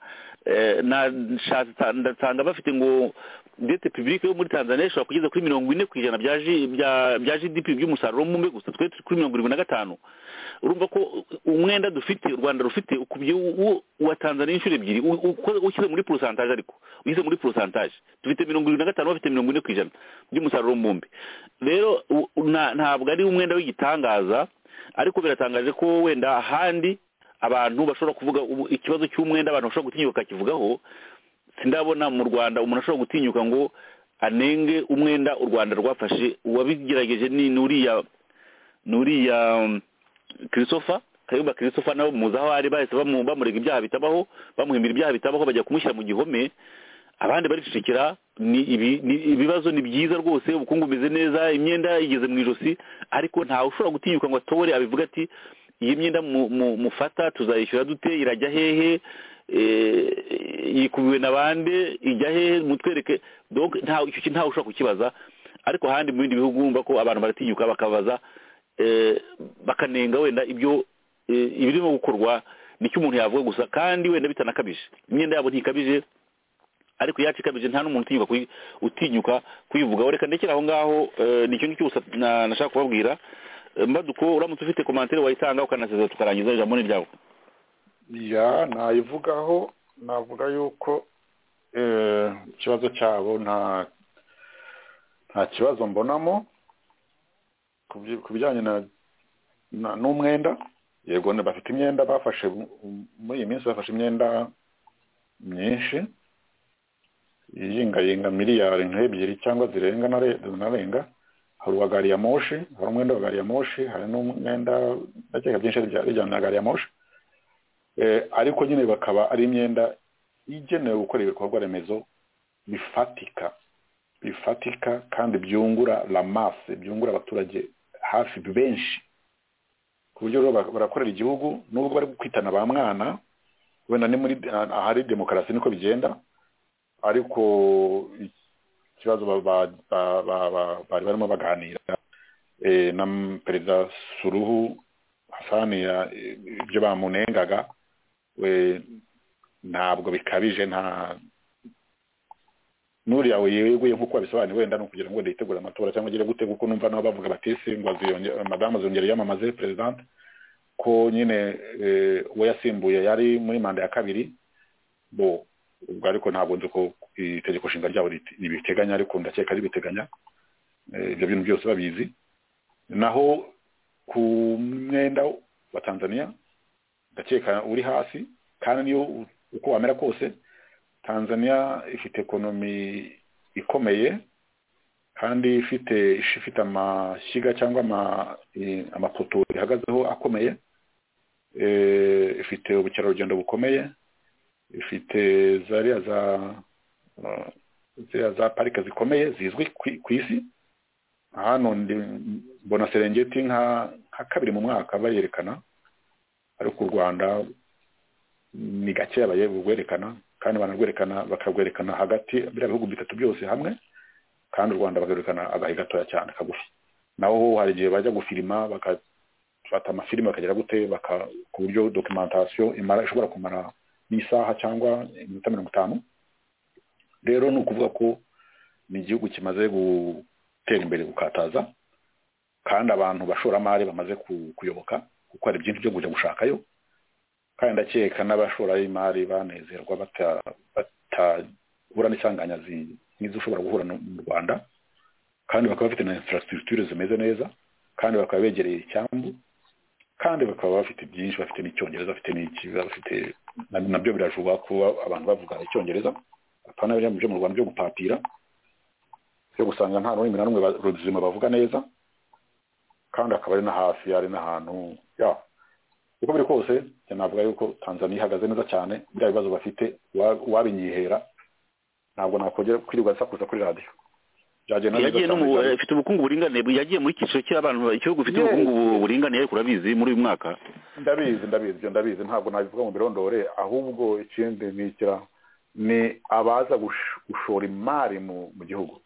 Ndasanga bafite ngo dette publique yo muri Tanzania ishobora kugeza kuri 40% bya GDP by'umusaruro mu mbe gusa, twe kuri 75. Urumva ko umwenda dufite u Rwanda rufite ukubye wa Tanzania inshuro ebyiri ukize muri pourcentage, ariko ukize muri pourcentage dufite 75, bafite 40% by'umusaruro mu mbe. Rero ntabwo ari umwenda w'igitangaza, ariko biratangaje ko wenda ahandi abantu bashobora kuvuga ikibazo cy'umwenda, abantu bashobora gutinyuka kivugaho. Sindabona mu Rwanda umuntu ashobora gutinyuka ngo anenge umwenda u Rwanda rwafashe. Uwabigerageje ni nuriya Christopher Kayumba. Christopher nabo muzaho ari bahise bamurega ibyaha bitabaho, bamuhimbira ibyaha bitabaho, bajya kumushyira mu gihome. Abandi baricecekera. Ibibazo ni byiza rwose, ubukungu bumeze neza, imyenda igeze mu ijosi, ariko ntawe ushobora gutinyuka ngo atore abivuga ati iyi myenda mufata tuzayishyura dute, irajya hehe, yikubiwe n'abandi, ijya hehe, mutwereke. Donc ntawe ushobora kukibaza. Ariko handi mu bindi bihugu bumva ko abantu baratinyuka bakabaza, bakanenga wenda ibyo ibirimo gukorwa nicyo umuntu yavuga gusa, kandi wenda bitanakabije. Imyenda yabo ntikabije, ariko yacu ikabije nta n'umuntu utinyuka kuyivuga. Reka ndekera aho ngaho, nicyo ngicyo nashaka kubabwira. Mbaduko uramutse ufite commentaire wayitanga ukanaseza tukarangiza ijambo ni ryawe. Ya nayivugaho, navuga yuko ikibazo cyabo nta kibazo mbonamo ku bijyanye n'umwenda. Yego bafite imyenda bafashe muri iyi minsi, bafashe imyenda myinshi yinga miliyari nk'ebyiri cyangwa zirenga narenga. Hari uwa gari ya moshi, hari umwenda wa gari ya moshi, hari n'umwenda ndakeka byinshi bijyana na gari ya moshi. Ariko nyine bakaba ari imyenda igenewe gukora ibikorwa remezo bifatika kandi byungura la masse, byungura abaturage hafi benshi, ku buryo barakorera igihugu. Nubwo bari kwitana ba mwana, wenda ni muri ahari demokarasi niko bigenda, ariko ikibazo bari barimo baganira na Perezida Suluhu Hassan, ibyo bamunengaga ntabwo bikabije. nta nuriya yeguye nk'uko babisobanuye, wenda no kugira ngo yitegure amatora cyangwa agire gute, kuko numva nabo bavuga batisi ngo madame azongera yamamaze president, ko nyine we yasimbuye yari muri manda ya kabiri. Ubwo ariko ntabwo nzi ko itegeko nshinga ryabo ribiteganya, ariko ndakeka ribiteganya. Ibyo bintu byose babizi. Naho ku mwenda wa Tanzania ndakeka uri hasi, kandi niyo uko wamera kose Tanzania ifite ekonomi ikomeye, kandi ifite amashyiga cyangwa amapoto ihagazeho akomeye. ifite ubukerarugendo bukomeye, ifite zariya za parike zikomeye zizwi ku isi. Hano mbona Serengeti nka kabiri mu mwaka bayerekana, ariko u Rwanda ni gake bayerekana, kandi banarwerekana bakagwerekana hagati biriya bihugu bitatu byose hamwe, kandi u Rwanda bagerekana agahe gatoya cyane kagufi. Naho hari igihe bajya gufilima bakafata amafilime bakagera gute ku buryo documentation ishobora kumara n'isaha cyangwa iminota 50. Rero ni ukuvuga ko ni igihugu kimaze gutera imbere gukataza, kandi abantu bashoramari bamaze kuyoboka kuko hari byinshi byo kujya gushakayo, kandi ndakeka n'abashoramari banezerwa batahura n'isanganya nk'izo ushobora guhura mu Rwanda, kandi bakaba bafite na infrastructure zimeze neza, kandi bakaba begereye icyambu, kandi bakaba bafite byinshi, bafite n'icyongereza, bafite n'ikiza, bafite nabyo birajuba kuba abantu bavuga icyongereza, apana byo mu Rwanda byo gupapira byo gusanga nta n'umwe na n'umwe ruzima bavuga neza, kandi akaba ari na hafi, ari n'ahantu uko biri kose. Navuga yuko Tanzania ihagaze neza cyane, bya bibazo bafite wabinyihera ntabwo nakongera kwirirwa sakuza kuri radio. Yagiye no ifite ubukungu buringaniye, yagiye muri kiciro cy'abantu igihugu ufite ubukungu buringaniye, kurabizi muri uyu mwaka. Ndabizi ntabwo nabivuga mu birondore, ahubwo ikindi ni abaza gushora imari mu gihugu,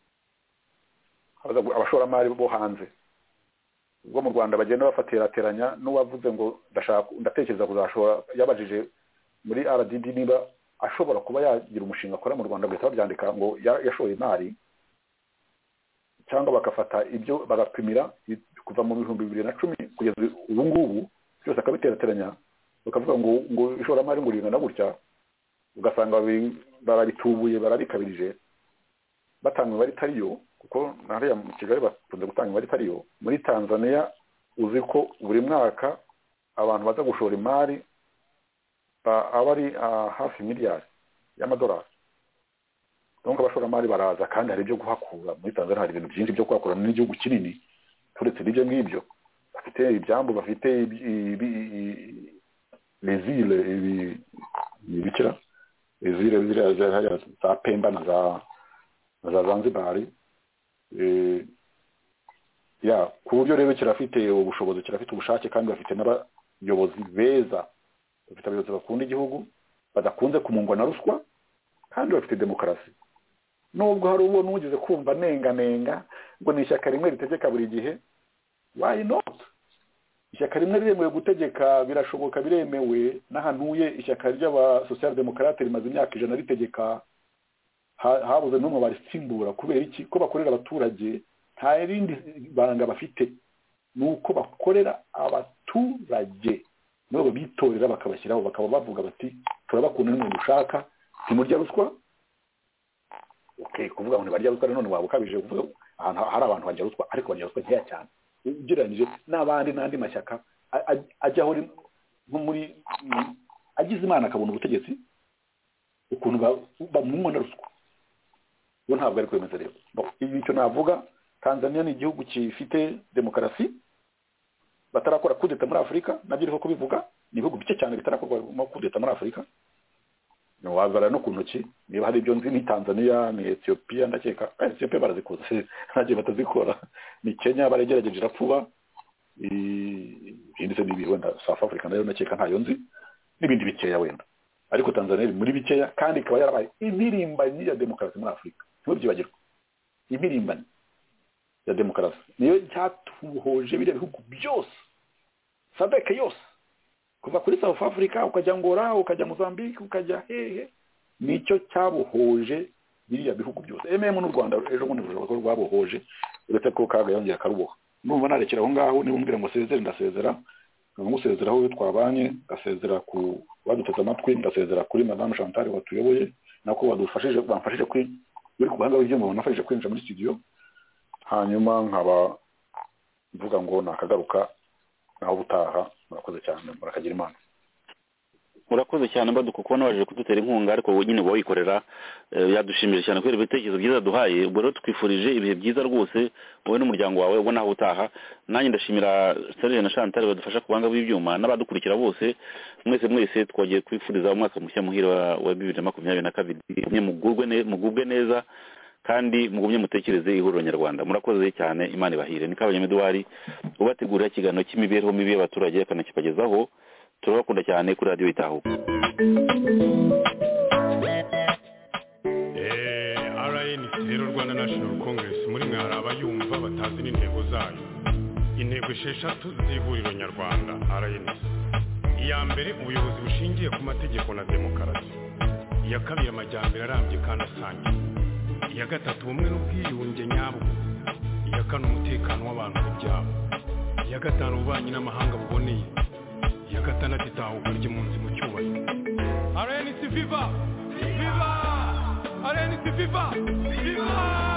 abashoramari bo hanze. Ubwo mu Rwanda bagenda bafatirateranya n'uwavuze ngo ndatekereza kuzashora, yabajije muri RDB niba ashobora kuba yagira umushinga akora mu Rwanda, guhita babyandika ngo yashoye imari, cyangwa bagafata ibyo bagapimira kuva mu 2010 kugeza ubu ngubu byose akabiterateranya, bakavuga ngo ishoramari ngo ringana gutya, ugasanga barabitubuye barabikabirije, batanga imibare itariyo, kuko nariya mu Kigali bakunze gutanga imibare itariyo. Muri Tanzania uzi ko buri mwaka abantu baza gushora imari aba ari hafi miliyari y'amadolari. Donc abashoramari baraza, kandi hari ibyo guhakura muri Tanzania, hari ibintu byinshi byo kuhakura n'igihugu kinini. Turetse n'ibyo ngibyo, bafite ibyambu, bafite les îles ibikira izire za Pemba na za Zanzibar, ku buryo rero kirafite ubushobozi, kirafite ubushake, kandi bafite n'abayobozi beza, bafite abayobozi bakunda igihugu, badakunze kumungwa na ruswa, kandi bafite demokarasi. Nubwo hari uwo n'ugeze kumva nenga ngo ni ishyaka rimwe ritegeka buri gihe, why not? Ishyaka rimwe riremewe gutegeka, birashoboka, biremewe. N'ahanuye ishyaka ry'aba social democrate rimaze imyaka 100 ritegeka, habuze n'umwe barisimbura. Kubera iki? Ko bakorera abaturage, nta rindi banga bafite, nuko bakorera abaturage, nabo bitorera bakabashyiraho, bakaba bavuga bati turabakunda n'umwe dushaka, timurya ruswa. Okay, kuvuga ngo barya ruswa none wabukabije, kuvuga ahantu hari abantu barya ruswa, ariko barya ruswa nkeya cyane ugereranije n'andi mashyaka ajyaho nko muri agize Imana akabona ubutegetsi, ukuntu bamumwa na ruswa. Bo ntabwo ari kwemeza rero. Icyo navuga, Tanzania ni igihugu gifite demokarasi, batarakora kudeta muri Afurika, nabyo riko kubivuga, ni ibihugu bike cyane bitarakorwa mu kudeta muri Afurika. No wazara no kuntoki, niba hari ibyo nzi ni Tanzania, ni Ethiopia, ndakeka Ethiopia barazikoza, ntaje batazikora, ni Kenya baragerageje rapfuba, indise nibi wenda South Africa nayo ndakeka ntayo nzi, n'ibindi bikeya wenda. Ariko Tanzania muri bikeya, kandi ikaba yarabaye impirimbanyi ya demokarasi muri Afurika. Ntibyibagirwa, impirimbanyi ya demokarasi niyo cyatuhoje biriya bihugu byose, SADC yose, kuva kuri South Africa ukajya Angola, ukajya Mozambique, ukajya hehe, nicyo cyabuhoje biriya bihugu byose. N'u Rwanda ejo bundi ko rwabuhoje, uretse ko kaga yongera karuboha. Numva narekera aho ngaho, niba umbwira ngo sezera ndasezera, ngusezera aho twabanye, gasezera ku baduteze amatwi, ndasezera kuri Madame Chantal watuyoboye, nako bamfashije uri kubanga w'ibyo ngo nafashije kwinjira muri studio. Hanyuma nkaba mvuga ngo nakagaruka naho butaha. Murakoze cyane, murakagira Imana. urakoze cyane Mbaduko kubona waje kudutera inkunga ariko nyine wayikorera yadushimije cyane kubera ibitekerezo byiza duhaye. Ubwo rero twifurije ibihe byiza rwose wowe n'umuryango wawe ubona aho utaha. Nanjye ndashimira Serge na Chantal badufasha kubanga b'ibyuma n'abadukurikira bose. Mwese twagiye kwifuriza umwaka mushya muhira wa 2022. Mugubwe neza kandi mugumye mutekereze ihuriro nyarwanda. Murakoze cyane, Imana ibahire. Ni Kabanyama Edouard ubategurira ikiganiro cy'imibereho mibi y'abaturage akanakibagezaho. Turabakunda cyane kuri radio Itahuka. RNC rero Rwanda National Congress muri mwara abayumva batazi n'intego zayo. Intego 6 z'ihuriro nyarwanda RNC. Iya mbere ubuyobozi bushingiye ku mategeko na demokarasi. Iya kabiri amajyambere arambye kandi asangiye. Iya gatatu ubumwe n'ubwiyunge nyabwo. Iya kane umutekano w'abantu n'ibyabo. Iya gatanu ububanyi n'amahanga buboneye. Iya gatandatu itahuka ry'impunzi mu cyubahiro. RNC Viva! Viva! RNC Viva! Viva!